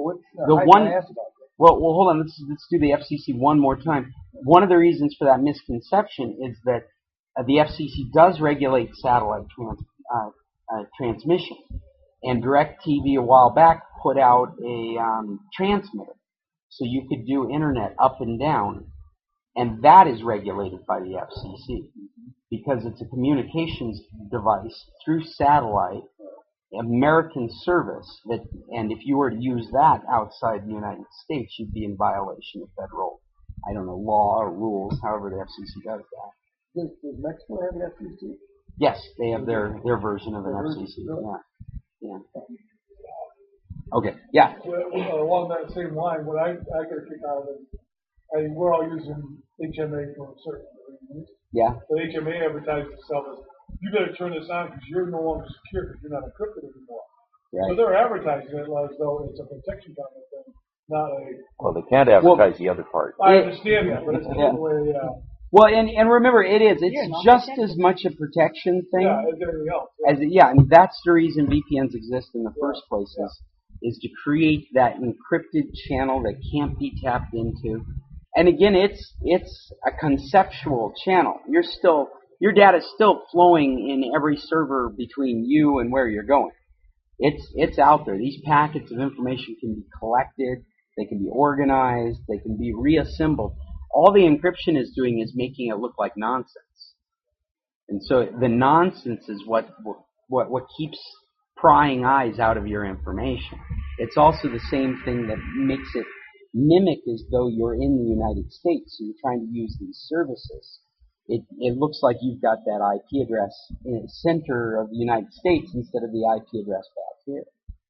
well, hold on, let's do the FCC one more time. One of the reasons for that misconception is that the FCC does regulate satellite transmission, and DirecTV a while back put out a transmitter, so you could do internet up and down, and that is regulated by the FCC because it's a communications device through satellite, American service, and if you were to use that outside the United States, you'd be in violation of federal, law or rules, however the FCC does that. Does Mexico have an FCC? Yes, they have their version of an FCC. Yeah. Okay. Yeah. Well, along that same line, what I get a kick out of it, we're all using HMA for certain reasons. Yeah. But HMA advertises itself as, you better turn this on because you're no longer secure because you're not encrypted anymore. Right. So they're advertising it as though it's a protection kind of thing, not a... Well, they can't advertise the other part. I understand that, but it's the way... Well, and remember, it's just as much a protection thing as everything else. And that's the reason VPNs exist in the first place is to create that encrypted channel that can't be tapped into. And again, it's a conceptual channel. Your data is still flowing in every server between you and where you're going. It's out there. These packets of information can be collected, they can be organized, they can be reassembled. All the encryption is doing is making it look like nonsense. And so the nonsense is what keeps prying eyes out of your information. It's also the same thing that makes it mimic as though you're in the United States, so you're trying to use these services. It looks like you've got that IP address in the center of the United States instead of the IP address back here.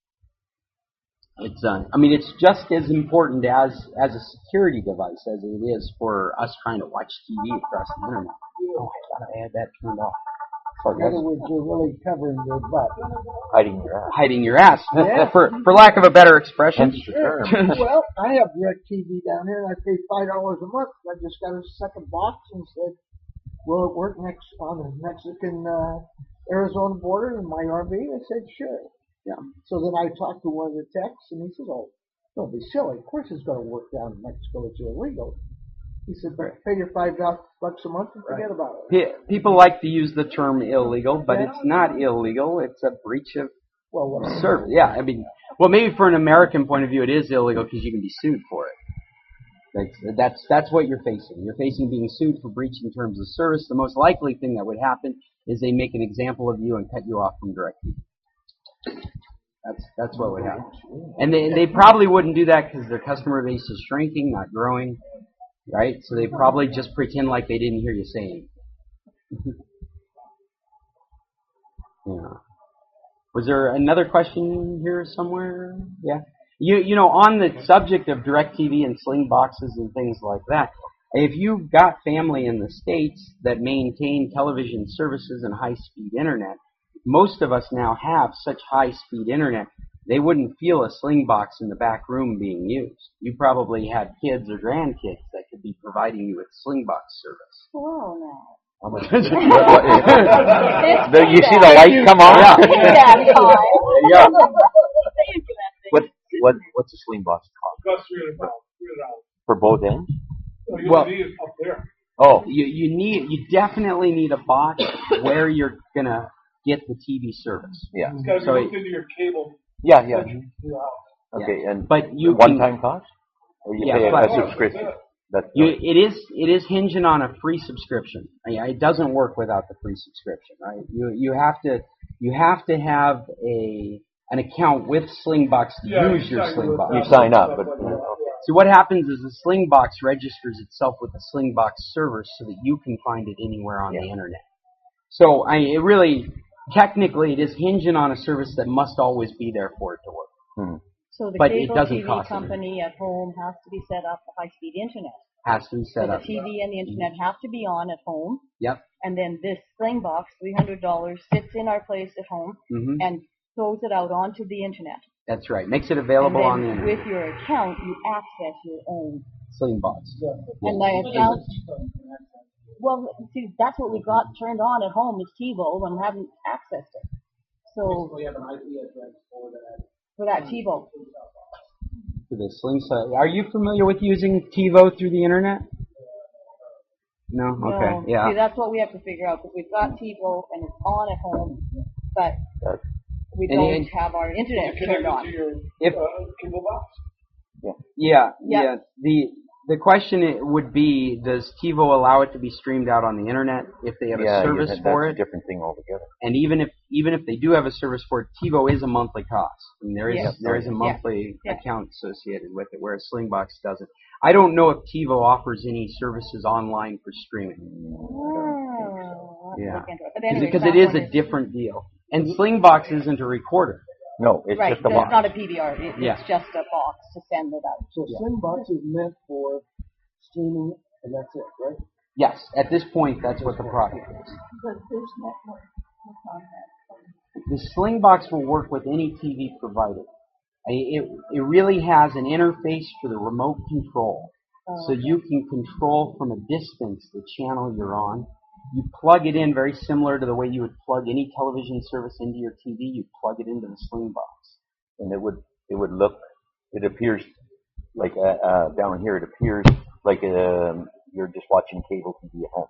It's just as important as a security device as it is for us trying to watch TV across the internet. Oh, I thought I had that turned off. In other words, you're really covering your butt. Hiding your ass. Yeah. for lack of a better expression. Sure. Well, I have DirecTV down here, and I pay $5 a month. I just got a second box and said, will it work on the Mexican Arizona border in my RV? I said, sure. Yeah. So then I talked to one of the techs, and he says, oh, don't be silly. Of course it's going to work down in Mexico. It's illegal. He said, pay your $5 a month and forget about it. People like to use the term illegal, but it's not illegal. It's a breach of service. Yeah, maybe for an American point of view, it is illegal because you can be sued for it. That's what you're facing. You're facing being sued for breaching terms of service. The most likely thing that would happen is they make an example of you and cut you off from DirecTV. That's what would happen. And they probably wouldn't do that because their customer base is shrinking, not growing. Right? So they probably just pretend like they didn't hear you say anything. Yeah. Was there another question here somewhere? Yeah. You know, on the subject of DirecTV and Sling boxes and things like that, if you've got family in the States that maintain television services and high-speed internet, most of us now have such high-speed internet, they wouldn't feel a Sling box in the back room being used. You probably have kids or grandkids that could be providing you with Sling box service. Oh, no. You see the light come on? Yeah. What's a Sling box cost? For both ends? Well, up there. Oh, you definitely need a box where you're gonna get the TV service. Yeah. It's got to be hooked into your cable. Yeah. Okay, and but you one-time cost? Or you pay a subscription? It is hinging on a free subscription. It doesn't work without the free subscription, right? You have to have an account with Slingbox to use your Slingbox. You sign up, but so what happens is the Slingbox registers itself with the Slingbox server so that you can find it anywhere on the internet. So it really, technically, it is hinging on a service that must always be there for it to work. Hmm. So the but cable it doesn't TV cost company at home has to be set up for high-speed internet. Has to be set up. So the TV and the internet have to be on at home. Yep. And then this Slingbox, $300, sits in our place at home and throws it out onto the internet. That's right. Makes it available on the internet. With your account, you access your own Slingbox. And my account. Well, see, that's what we got turned on at home is TiVo, and haven't accessed it. So we have an IP address for that TiVo. For the Sling side. Are you familiar with using TiVo through the internet? No? Okay. Yeah. See, that's what we have to figure out, because we've got TiVo and it's on at home, but we don't have our internet turned on. To your cable box. Yeah. The question would be, does TiVo allow it to be streamed out on the internet if they have a service for it? That's a different thing altogether. And even if they do have a service for it, TiVo is a monthly cost. I mean, there is a monthly account associated with it, whereas Slingbox doesn't. I don't know if TiVo offers any services online for streaming. Because it is a different deal. And Slingbox isn't a recorder. No, it's just a box. It's not a PVR. It's just a box to send it out. So Slingbox is meant for streaming, and that's it, right? Yes. At this point, that's what the product is. But there's network content. The Slingbox will work with any TV provider. It really has an interface for the remote control. So you can control from a distance the channel you're on. You plug it in very similar to the way you would plug any television service into your TV. You plug it into the Slingbox. And it appears like down here, it appears like you're just watching cable TV at home.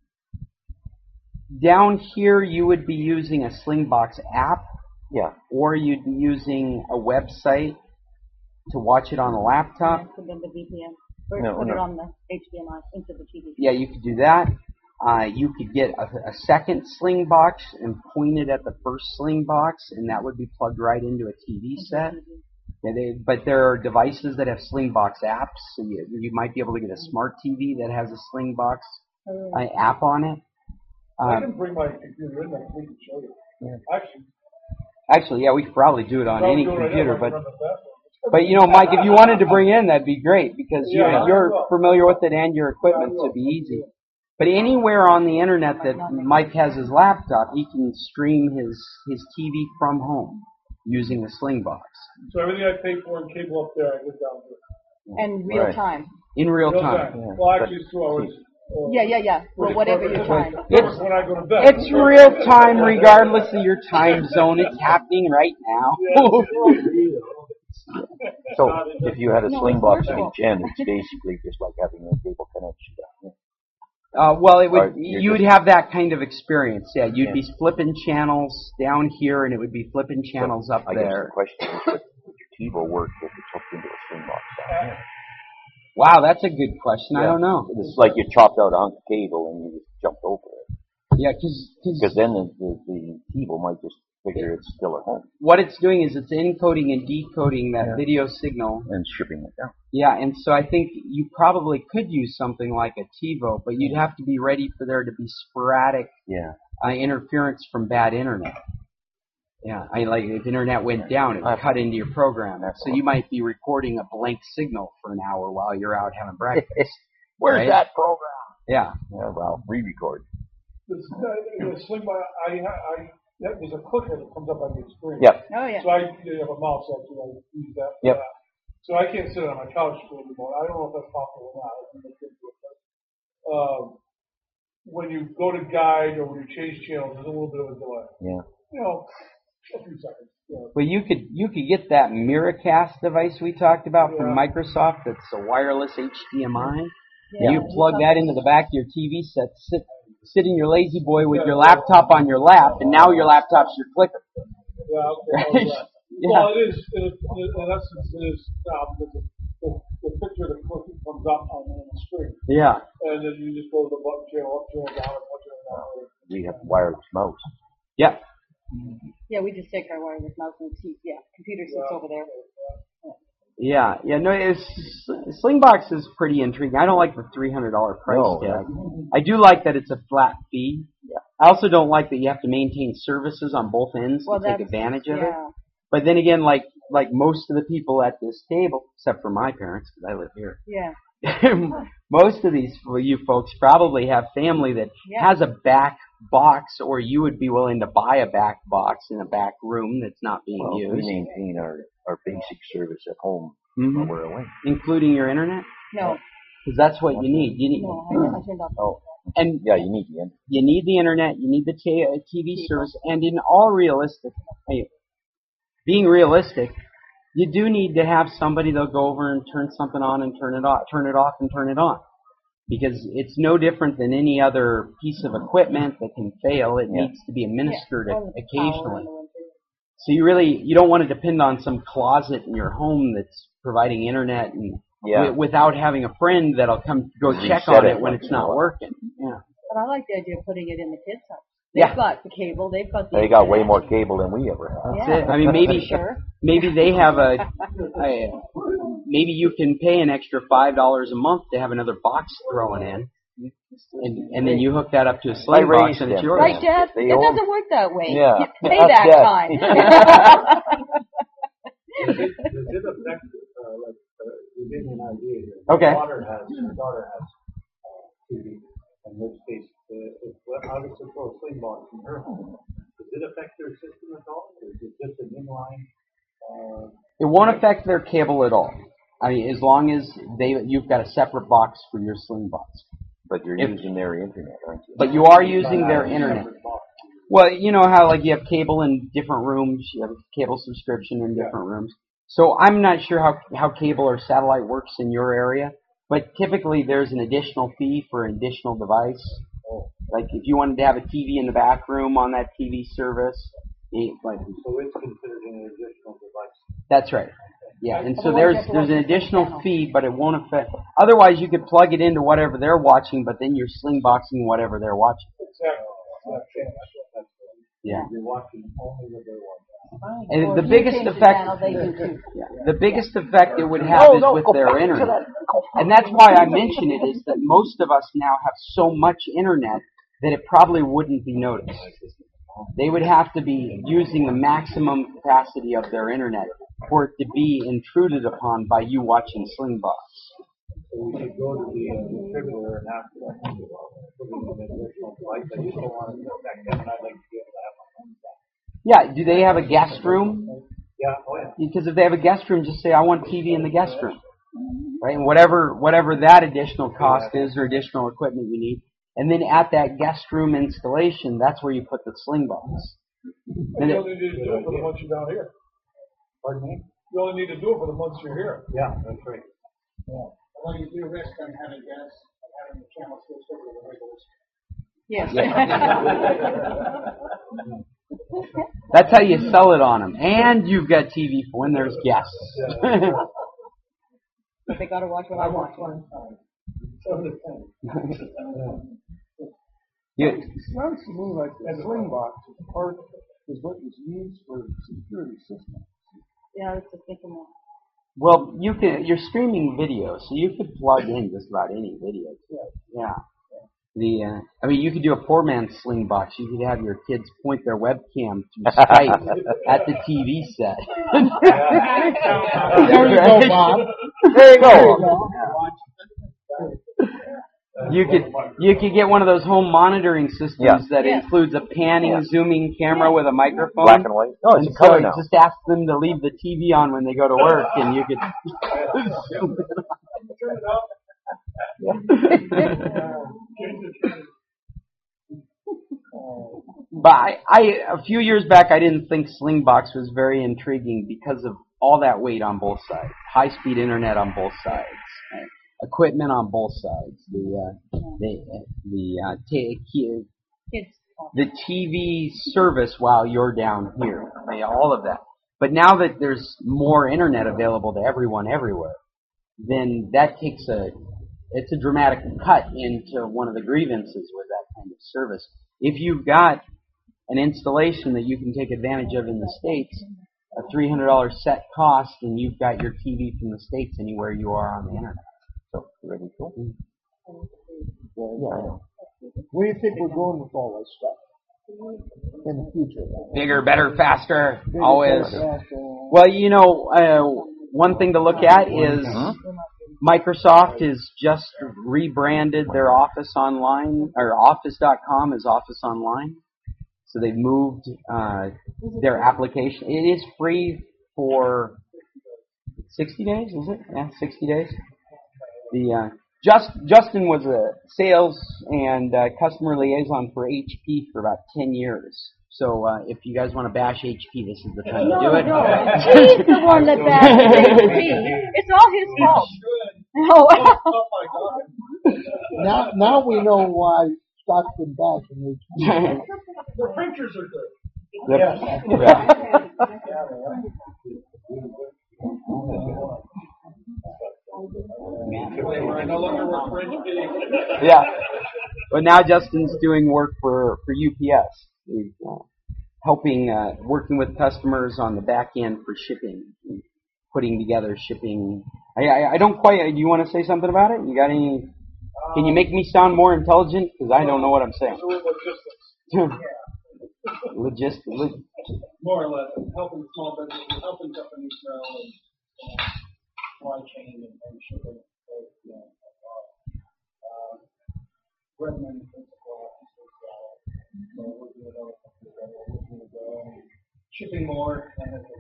Down here, you would be using a Slingbox app. Yeah. Or you'd be using a website to watch it on a laptop. Put in the VPN. Or put it on the HDMI into the TV. Yeah, you could do that. You could get a second Slingbox and point it at the first Slingbox, and that would be plugged right into a TV set. But there are devices that have Slingbox apps, so you might be able to get a smart TV that has a Slingbox app on it. I can bring my computer in there. We can show you. Yeah. Actually, we could probably do it on any computer, but you know, Mike, if you wanted to bring it in, that'd be great because you're familiar with it and your equipment, so it'd be easy. But anywhere on the internet that Mike has his laptop, he can stream his TV from home using the Slingbox. So everything I pay for in cable up there, I get down here. And real time. In real time. Yeah. Well, actually, it's 2 hours. Yeah. Well, whatever your time. When I go to bed. It's real time regardless of your time zone. It's happening right now. So if you had a Slingbox in each end, it's basically just like having a cable connection down here. Well, you'd have that kind of experience. Yeah, you'd be flipping channels down here, and it would be flipping channels up there. I guess the question is, would your TiVo work if it's hooked into a Slingbox down here? Wow, that's a good question. I don't know. It's like you chopped out a hunk of cable and you just jumped over it. Yeah, because then the TiVo might just figure it's still at home. What it's doing is it's encoding and decoding that video signal. And shipping it down. Yeah, and so I think you probably could use something like a TiVo, but you'd have to be ready for there to be sporadic interference from bad internet. Yeah, if internet went down, it would cut into your program. So you might be recording a blank signal for an hour while you're out having breakfast. Where's that program? Yeah. Well, re-record. The Slingbot, there's a clicker that comes up on your screen. Yep. Oh, yeah. So I have a mouse actually. I use that. Yep. So I can't sit on my couch anymore. I don't know if that's possible or not. I can look into it. But, when you go to guide or when you change channels, there's a little bit of a delay. Yeah. A few seconds. Well, you could get that Miracast device we talked about from Microsoft. That's a wireless HDMI. Yeah. You plug that into the back of your TV set, sit in your lazy boy with your laptop on your lap, and now your laptop's your clicker. Yeah, okay. Well, it is. In essence, it is. The picture of the clicker comes up on the screen. Yeah. And then you just go to the button channel up, channel down, up, channel down. We have wireless mouse. Yep. Yeah, we just take our wireless mouse and computer sits over there. Yeah, no, Slingbox is pretty intriguing. I don't like the $300 price tag. I do like that it's a flat fee. Yeah. I also don't like that you have to maintain services on both ends to take advantage of it. But then again, like most of the people at this table, except for my parents, because I live here. Yeah. Most of you folks probably have family that has a back box, or you would be willing to buy a back box in a back room that's not being used. We maintain our basic service at home when we're away. Including your internet? No. Because that's what you need. No, I turned off. And yeah, you need the internet. You need the internet. You need the TV service. And in all being realistic, you do need to have somebody that'll go over and turn something on and turn it off and turn it on. Because it's no different than any other piece of equipment that can fail. It needs to be administered occasionally. So you don't want to depend on some closet in your home that's providing internet and without having a friend that'll go check on it when it's not working. Yeah. But I like the idea of putting it in the kids' house. They've got the cable. They got way more cable than we ever have. That's it. I mean, maybe they have maybe you can pay an extra $5 a month to have another box thrown in, and then you hook that up to a Slingbox and it's yours. Right, Dad? It doesn't work that way. Yeah. Payback time. Does it affect, you gave me an idea here. Okay. My daughter has TV, in which case, if obviously throw a Slingbox in her home, does it affect their system at all? Or is it just an inline? It won't affect their cable at all. I mean, as long as you've got a separate box for your Slingbox. But you're using their internet, aren't you? But you are using their internet. Well, you know how you have cable in different rooms, you have a cable subscription in different rooms. So I'm not sure how cable or satellite works in your area, but typically there's an additional fee for an additional device. Like if you wanted to have a TV in the back room on that TV service. So it's considered an additional device. That's right. Yeah, and so there's an additional fee, but it won't affect. Otherwise, you could plug it into whatever they're watching, but then you're Slingboxing whatever they're watching. Exactly. Yeah. You're watching only what they're watching. And the biggest effect it would have is with their internet. And that's why I mention it, is that most of us now have so much internet that it probably wouldn't be noticed. They would have to be using the maximum capacity of their internet for it to be intruded upon by you watching Slingbox. So we should go to the distributor and ask for that additional device. I just don't want to affect them, and I'd like to be able to have my own stuff. Yeah, do they have a guest room? Yeah, Because if they have a guest room, just say, I want TV in the guest room. Right? And whatever that additional cost is or additional equipment you need. And then at that guest room installation, that's where you put the Slingbox. And you only need to do it for the months you're down here. Pardon me? You only need to do it for the months you're here. Yeah, that's right. Yeah. Well, you do risk on having gas and having the channel switched over to the regulars. Yes. That's how you sell it on them. And you've got TV for when there's guests. But they got to watch what I watch. It sounds to me like the Slingbox is what is used for security systems. Yeah, it's a thinking one. Well, you're streaming video, so you could plug in just about any video. Yeah. I mean, you could do a poor man's sling box. You could have your kids point their webcam through Skype at the TV set. There you go, Bob. There you go. You could get one of those home monitoring systems that includes a panning, zooming camera with a microphone. Black and white. Oh, it's color now. Just ask them to leave the TV on when they go to work, and you could zoom But a few years back, I didn't think Slingbox was very intriguing because of all that weight on both sides, high-speed internet on both sides, equipment on both sides, the TV service while you're down here, all of that. But now that there's more internet available to everyone everywhere, then that takes it's a dramatic cut into one of the grievances with that kind of service. If you've got an installation that you can take advantage of in the States, a $300 set cost, and you've got your TV from the States anywhere you are on the internet. So, really cool. Yeah. Where do you think we're going with all this stuff in the future? Bigger, better, faster, always. Well, one thing to look at is Microsoft has just rebranded their Office Online, or Office.com as Office Online. So they've moved their application. It is free for 60 days, is it? Yeah, 60 days. Justin was a sales and customer liaison for HP for about 10 years. So if you guys want to bash HP, this is the time to do it. No, he's the one that bashes HP. It's all his fault. No. Now we know why Scott's been bashing HP. The printers are good. Yeah. But now Justin's doing work for UPS. He's working with customers on the back end for shipping, putting together shipping. I don't quite. Do you want to say something about it? You got any? Can you make me sound more intelligent? Because I don't know what I'm saying. Logistics. More or less, helping small businesses, helping companies grow, and supply chain and shipping. Shipping more.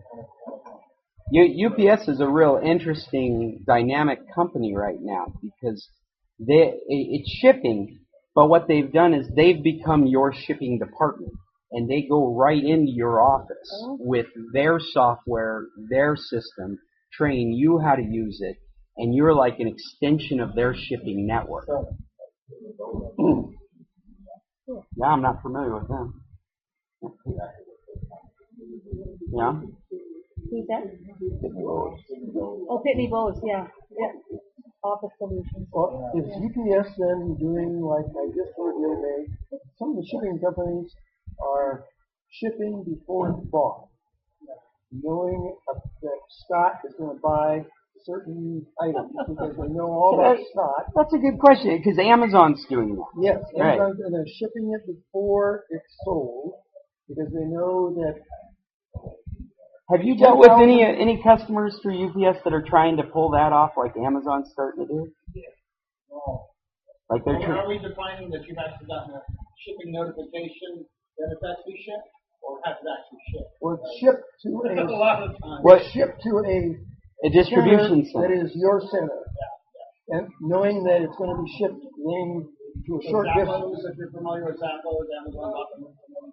UPS is a real interesting, dynamic company right now because it's shipping, but what they've done is they've become your shipping department, and they go right into your office with their software, their system, train you how to use it, and you're like an extension of their shipping network. Yeah, I'm not familiar with them. Yeah? Who's that? Oh, Pitney Bowes, yeah. Office Solutions. Well, is UPS then doing, like I just heard the other day, some of the shipping companies are shipping before it's bought, knowing that Scott is going to buy certain items because they know all about Scott. That's a good question because Amazon's doing that. Yes, right. And they're shipping it before it's sold because they know that. Have you dealt with any customers through UPS that are trying to pull that off like Amazon's starting to do? Yeah. Well, like they're are we defining that you've actually gotten a shipping notification that it's actually shipped, or has it actually shipped? Or it's shipped to a lot of times. Well, shipped to a distribution center. That is your center. Yeah. And knowing that it's going to be shipped to a short distance. If you're familiar with Zappos, Amazon.com,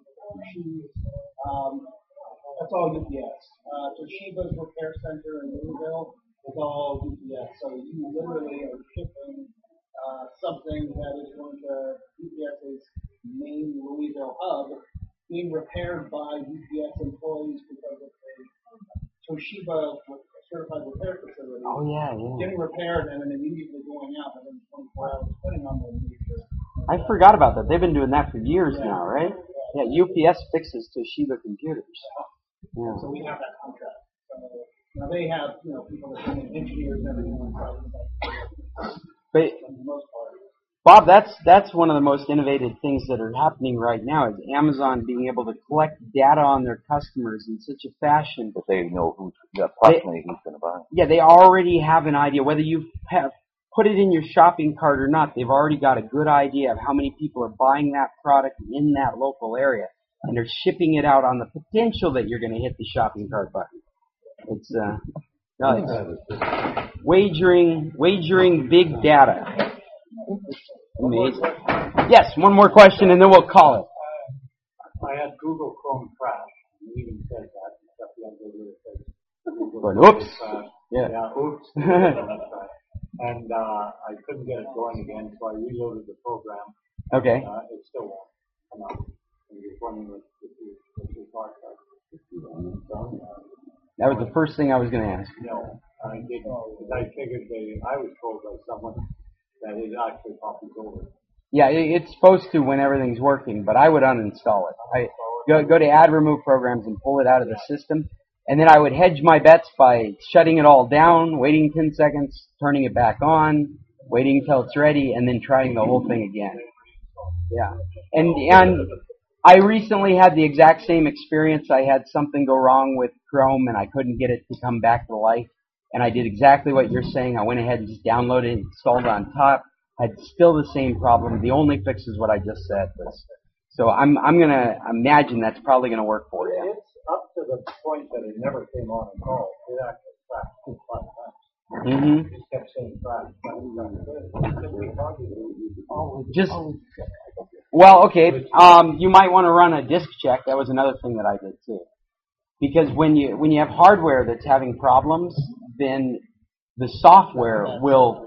that's all UPS. Toshiba's repair center in Louisville is all UPS. So you literally are shipping something that is going to UPS's main Louisville hub, being repaired by UPS employees because of a Toshiba certified repair facility. Oh yeah. Getting repaired and then immediately going out within 24 hours, depending on the need. I forgot about that. They've been doing that for years now, right? Yeah, UPS fixes Toshiba computers. Yeah. So we have that contract. Now they have, people that come in, engineers and everything like that. But for the most part. Bob, that's one of the most innovative things that are happening right now is Amazon being able to collect data on their customers in such a fashion that they know approximately who's going to buy. Yeah, they already have an idea whether you have put it in your shopping cart or not. They've already got a good idea of how many people are buying that product in that local area, and they're shipping it out on the potential that you're going to hit the shopping cart button. It's wagering big data. Amazing. Yes, one more question and then we'll call it. I had Google Chrome crash. You even said that. Oops. Yeah, oops. And I couldn't get it going again, so I reloaded the program. Okay. It still won't come out. And you're wondering if you thought that was the first thing I was going to ask. No, I didn't. Because I figured I was told by someone that it actually copies over. Yeah, it's supposed to when everything's working, but I would uninstall it. I go to add remove programs and pull it out of the system, and then I would hedge my bets by shutting it all down, waiting 10 seconds, turning it back on, waiting until it's ready, and then trying the whole thing again. Yeah, and I recently had the exact same experience. I had something go wrong with Chrome, and I couldn't get it to come back to life. And I did exactly what you're saying. I went ahead and just downloaded it, installed it on top. Had still the same problem. The only fix is what I just said. So I'm gonna imagine that's probably gonna work for you. It's up to the point that it never came on at all. It actually crashed 2 times. Mm-hmm. It just kept saying crash. Well, okay. You might want to run a disk check. That was another thing that I did too. Because when you have hardware that's having problems, then the software will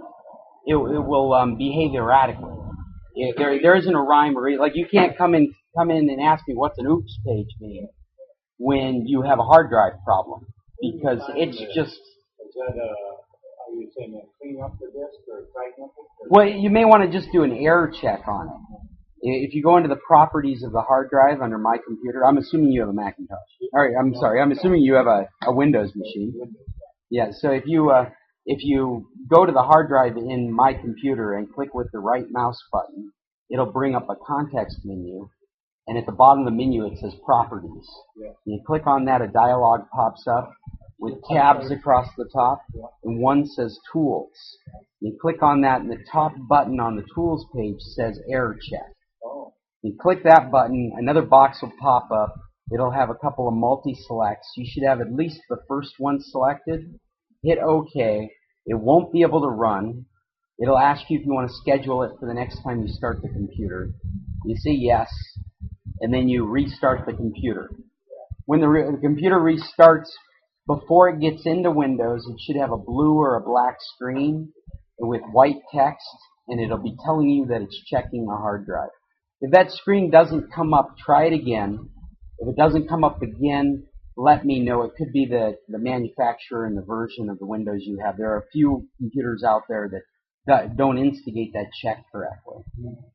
behave erratically. There isn't a rhyme or reason. Like you can't come in and ask me what's an oops page mean when you have a hard drive problem because it's just. Is that are you saying clean up the disk or tighten up it? Well, you may want to just do an error check on it. If you go into the properties of the hard drive under My Computer, I'm assuming you have a Macintosh. All right, I'm sorry. I'm assuming you have a Windows machine. Yeah. So if you go to the hard drive in My Computer and click with the right mouse button, it'll bring up a context menu, and at the bottom of the menu it says Properties. You click on that, a dialog pops up with tabs across the top, and one says Tools. You click on that, and the top button on the Tools page says Error Check. You click that button, another box will pop up. It'll have a couple of multi-selects. You should have at least the first one selected. Hit OK. It won't be able to run. It'll ask you if you want to schedule it for the next time you start the computer. You say yes, and then you restart the computer. When the computer restarts, before it gets into Windows, it should have a blue or a black screen with white text, and it'll be telling you that it's checking the hard drive. If that screen doesn't come up, try it again. If it doesn't come up again, let me know. It could be the manufacturer and the version of the Windows you have. There are a few computers out there that don't instigate that check correctly.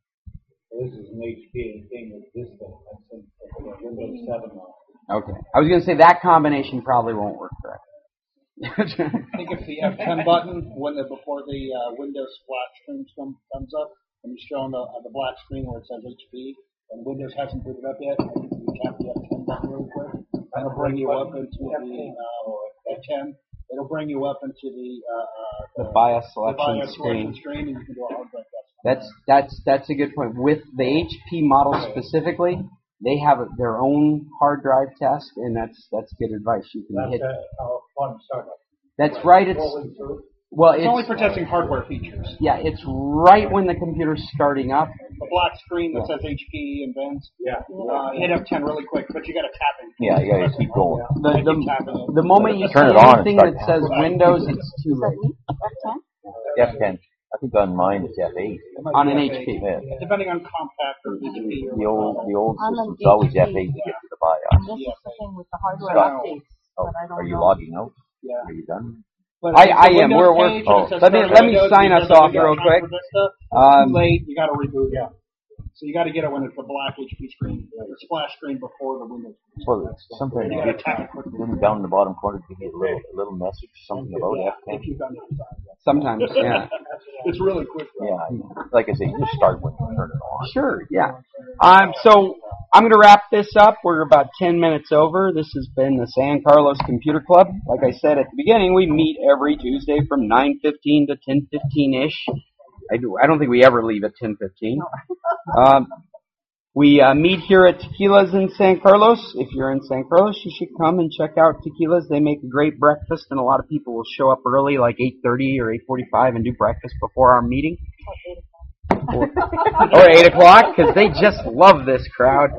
This is an HP thing with this thing. I think Windows 7 on. Okay. I was going to say that combination probably won't work correctly. I think it's the F10 button before the Windows splash screen comes up, and you show on the black screen where it says HP, and Windows hasn't booted up yet. I think you tap the F10 button really quick, and it'll bring you up into the F10. It'll bring you up into the BIOS selection screen, and you can do a hard drive test. That's a good point. With the HP model specifically, they have their own hard drive test, and that's good advice. You can hit. That's right. It's only for testing hardware features. Yeah, it's right when the computer's starting up. The black screen that says HP and Benz. Yeah. Hit F10 really quick, but you got to tap it. Yeah, you got to keep going. The moment you turn see anything that says Windows, it's too late. F10. I think on mine it's F8. On an HP. Yeah. Depending on compact or HP. The old system's always F8 to get to the BIOS. This is the thing with the hardware updates. Oh, are you logging out? Yeah. Are you done? I am. We're let me sign us off real quick. Late, you got to reboot. Yeah. So you got to get it when it's a black HP screen, a splash screen before the Windows. Well, sometimes you get down in the bottom corner, you get a little message, something about F10. Sometimes, yeah. It's really quick. Yeah, like I say, you just start when you turn it on. Sure, yeah. So I'm going to wrap this up. We're about 10 minutes over. This has been the San Carlos Computer Club. Like I said at the beginning, we meet every Tuesday from 9:15 to 10:15-ish. I don't think we ever leave at 10:15. We meet here at Tequila's in San Carlos. If you're in San Carlos, you should come and check out Tequila's. They make a great breakfast, and a lot of people will show up early, like 8:30 or 8:45, and do breakfast before our meeting. Or 8 o'clock, because they just love this crowd.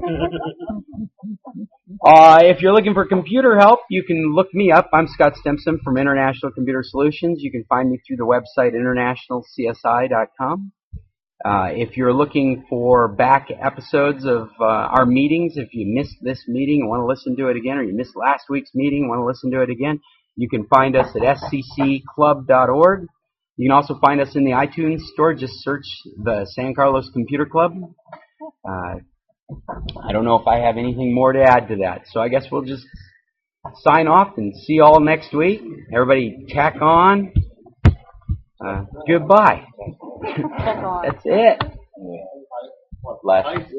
If you're looking for computer help, you can look me up. I'm Scott Stimson from International Computer Solutions. You can find me through the website internationalcsi.com. If you're looking for back episodes of our meetings, if you missed this meeting and want to listen to it again, or you missed last week's meeting and want to listen to it again, you can find us at scclub.org. You can also find us in the iTunes store. Just search the San Carlos Computer Club. I don't know if I have anything more to add to that, so I guess we'll just sign off and see you all next week. Everybody tack on. Goodbye. That's it. Last